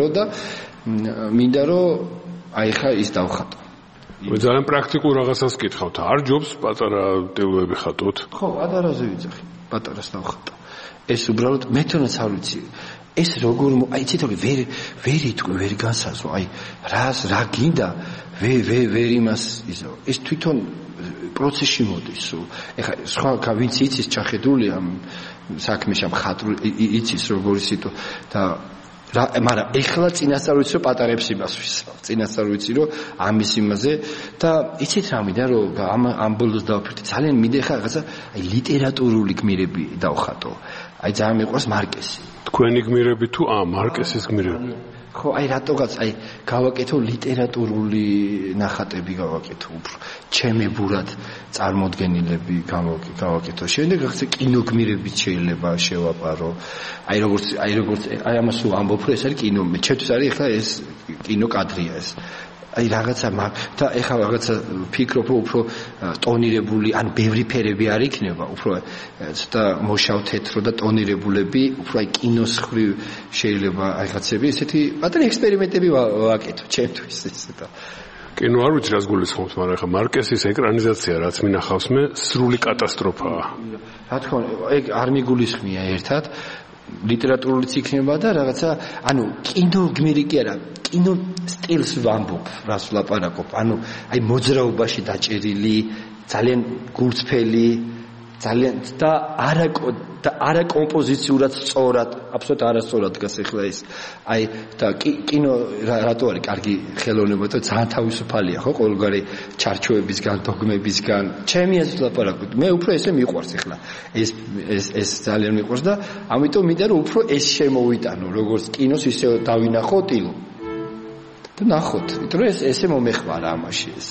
მინდა რომ აი ხა ის დავხატო. მე ძალიან პრაქტიკულ რაღაცას გითხავთ. არ ჯობს პატარა დევლოები ხატოთ? ხო, პატარაზე ვიძახი. პატარას დავხატო. ეს უბრალოდ მე თვითონაც არ ვიცი. ეს როგორ აი ციტორი ვერ იტყვი, ვერ განსაზღვრა. აი რა გინდა? ვერ იმას ისო. ეს თვითონ პროცესში მოდის. ეხა სხვა ვინც იცის ჩახედული ამ საქმეში ამ ხატრულ იცის როგორი სიტო და მაგრამ ეხლა წინასწარ ვიცი რომ პატარებს იმას ვისწავლ. წინასწარ ვიცი რომ ამის იმაზე და იცით რა მინდა რომ ამ ბოლოს დავფრთხე ძალიან მინდა ხა რაღაცა აი ლიტერატურული გმირები დავხატო. აი ძალიან მიყვარს მარკესი. თქვენი გმირები თუ მარკესის გმირები? ხო, აი რატოგაც აი გავაკეთო ლიტერატურული ნახატები გავაკეთო უფრო ჩემებურად წარმოდგენილები გავაკეთო. შემდეგ რაღაცა კინოგმირებიც შეიძლება შევაპარო. აი როგორც აი ამას ვამბობ, რომ ეს არის კინო. ჩემთვის არის ახლა ეს კინოკადრია ეს. აი რაღაცა და ეხლა რაღაცა ფიქრობ რომ უფრო ტონირებული ან ბევრი ფერები არ იქნება, უფრო ცოტა მოშავ თეთრო და ტონირებულები, უფრო აი კინოს ხრივ შეიძლება აი რაღაცები, ესეთი პატარა ექსპერიმენტები ვაკეთო ჩემთვის ესე და კინო არ ვიცი რას გულისხმობთ, მაგრამ ეხლა მარკესის ეკრანიზაცია რაც მინახავს მე სრული კატასტროფაა. რა თქმა უნდა, ეგ არ მიგულისხმია ერთად ლიტერატურული იქნება და რაღაცა ანუ კინო გმირი კი არა კინო სტილს ვამბობ რას ვლაპარაკობ ანუ აი მოძრაობაში დაჭერილი ძალიან გულწრფელი ძალიან და არა კომპოზიციურად სწორად აბსოლუტურად არასწორად დგას ახლა ეს აი და კინო რატო არის კარგი ხელოვნება და ძალიან თავისუფალია ხო ყოველგვარი ჩარჩოებისგან დოგმებისგან ჩემი აზრით ლაპარაკობ მე უფრო ესე მიყვარს ახლა ეს ძალიან მიყვარს და ამიტომ მინდა რომ უფრო ეს შემოვიტანო როგორც კინოს ისე დავინახო ტილო და ნახოთ იმიტომ რომ ესე მომეხმარა ამაში ეს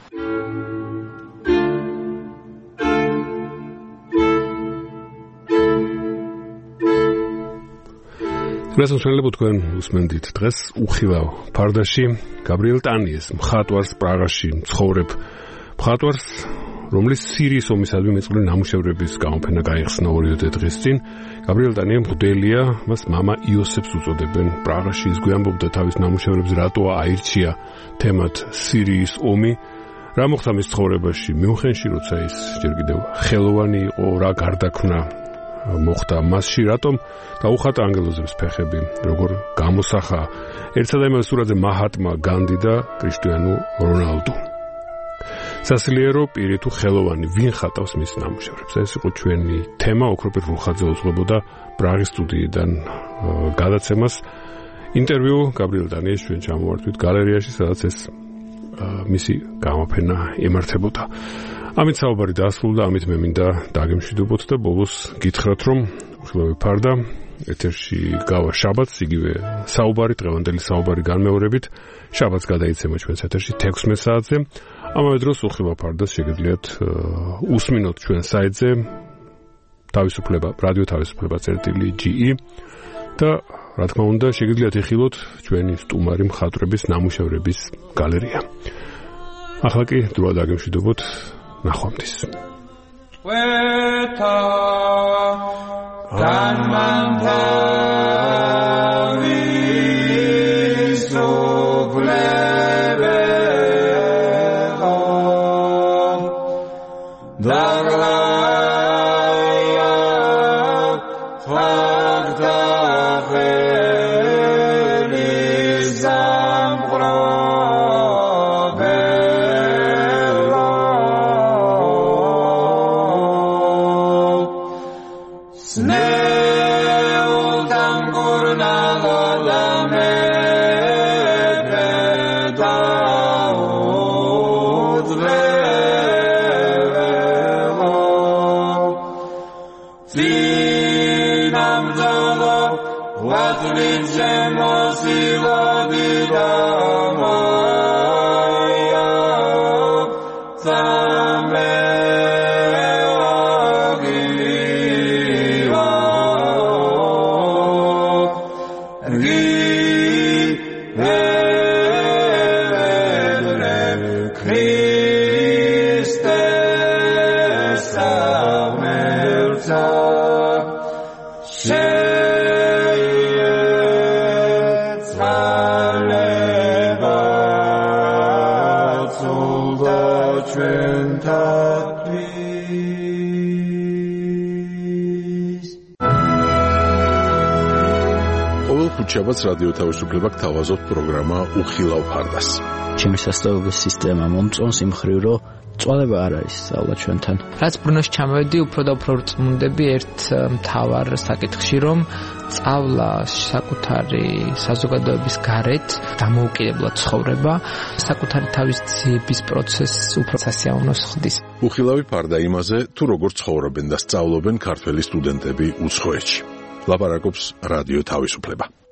გასასვლელობთ თქვენ უსმენდით დღეს უხილავ ფარდაში გაბრიელ ტანიეს მხატვარს პრაღაში მცხოვრებ მხატვარს რომლის სირიის ომისადმი მეწყრული ნამუშევრების გამოფენა გაიხსნა 2 დღის წინ გაბრიელ ტანია მღვდელია მას მამა იოსებს უწოდებენ პრაღაში ის გვიამბობდა თავის ნამუშევრებს რატოა აირჩია თემად სირიის ომი რა მოხდა მის ცხოვრებაში მიუნხენში როცა ის ჯერ კიდევ ხელოვანი იყო რა გარდაქმნა მოხდა მასში რატომ დაუხატა ანგელოზების ფეხები როგორ გამოსახა ერთსა და იმავე სურათზე მაჰატმა განდი და კრიშტიანო რონალდო სასულიერო პირი თუ ხელოვანი ვინ ხატავს მის ნამუშევრებს ეს იყო ჩვენი თემა ოქროპირ რუხაძე უძღვებოდა პრაღის სტუდიიდან გადაცემას ინტერვიუ გაბრიელ ტანიეს ჩვენ ჩამოვარდით გალერეაში სადაც ეს მისი გამოფენა ემართებოდა ამით საუბარი დაასრულდა, ამით მე მინდა დაგემშვიდობოთ და ბოლოს გითხრათ, რომ უხილავი ფარდა ეთერში გავა შაბათს, იგივე საუბარი, დღევანდელი საუბარი განმეორებით, შაბათს გადაიცემა ჩვენს ეთერში 16 საათზე. ამავე დროს უხილავ ფარდას შეგიძლიათ უსმინოთ ჩვენ საიტზე თავისუფლება, რადიო თავისუფლება.ge და რა თქმა უნდა შეგიძლიათ ეხილოთ ჩვენი სტუმარი მხატვრების ნამუშევრების გალერეა. ახლა კი დროა დაგემშვიდობოთ ნახვამდის. შაბათს რადიო თავისუფლება გთავაზობთ პროგრამა უხილავ ფარდას. ჩემი სასწავლებელი სისტემა მომწონს იმ მხრივ, რომ წვალება არ არის სწავლა ჩვენთან. რაც ბრუნოში ჩამოვედი, უფრო და უფრო რწმუნდები ერთ მთავარ საკითხში, რომ სწავლა საკუთარი საზოგადოების გარეთ დამოუკიდებლად ცხოვრება, საკუთარი თავის ძიების პროცესს უფრო სასიამოვნოს ხდის. უხილავი ფარდა იმაზე, თუ როგორ ცხოვრობენ და სწავლობენ ქართველი სტუდენტები უცხოეთში. ლაპარაკობს რადიო თავისუფლება.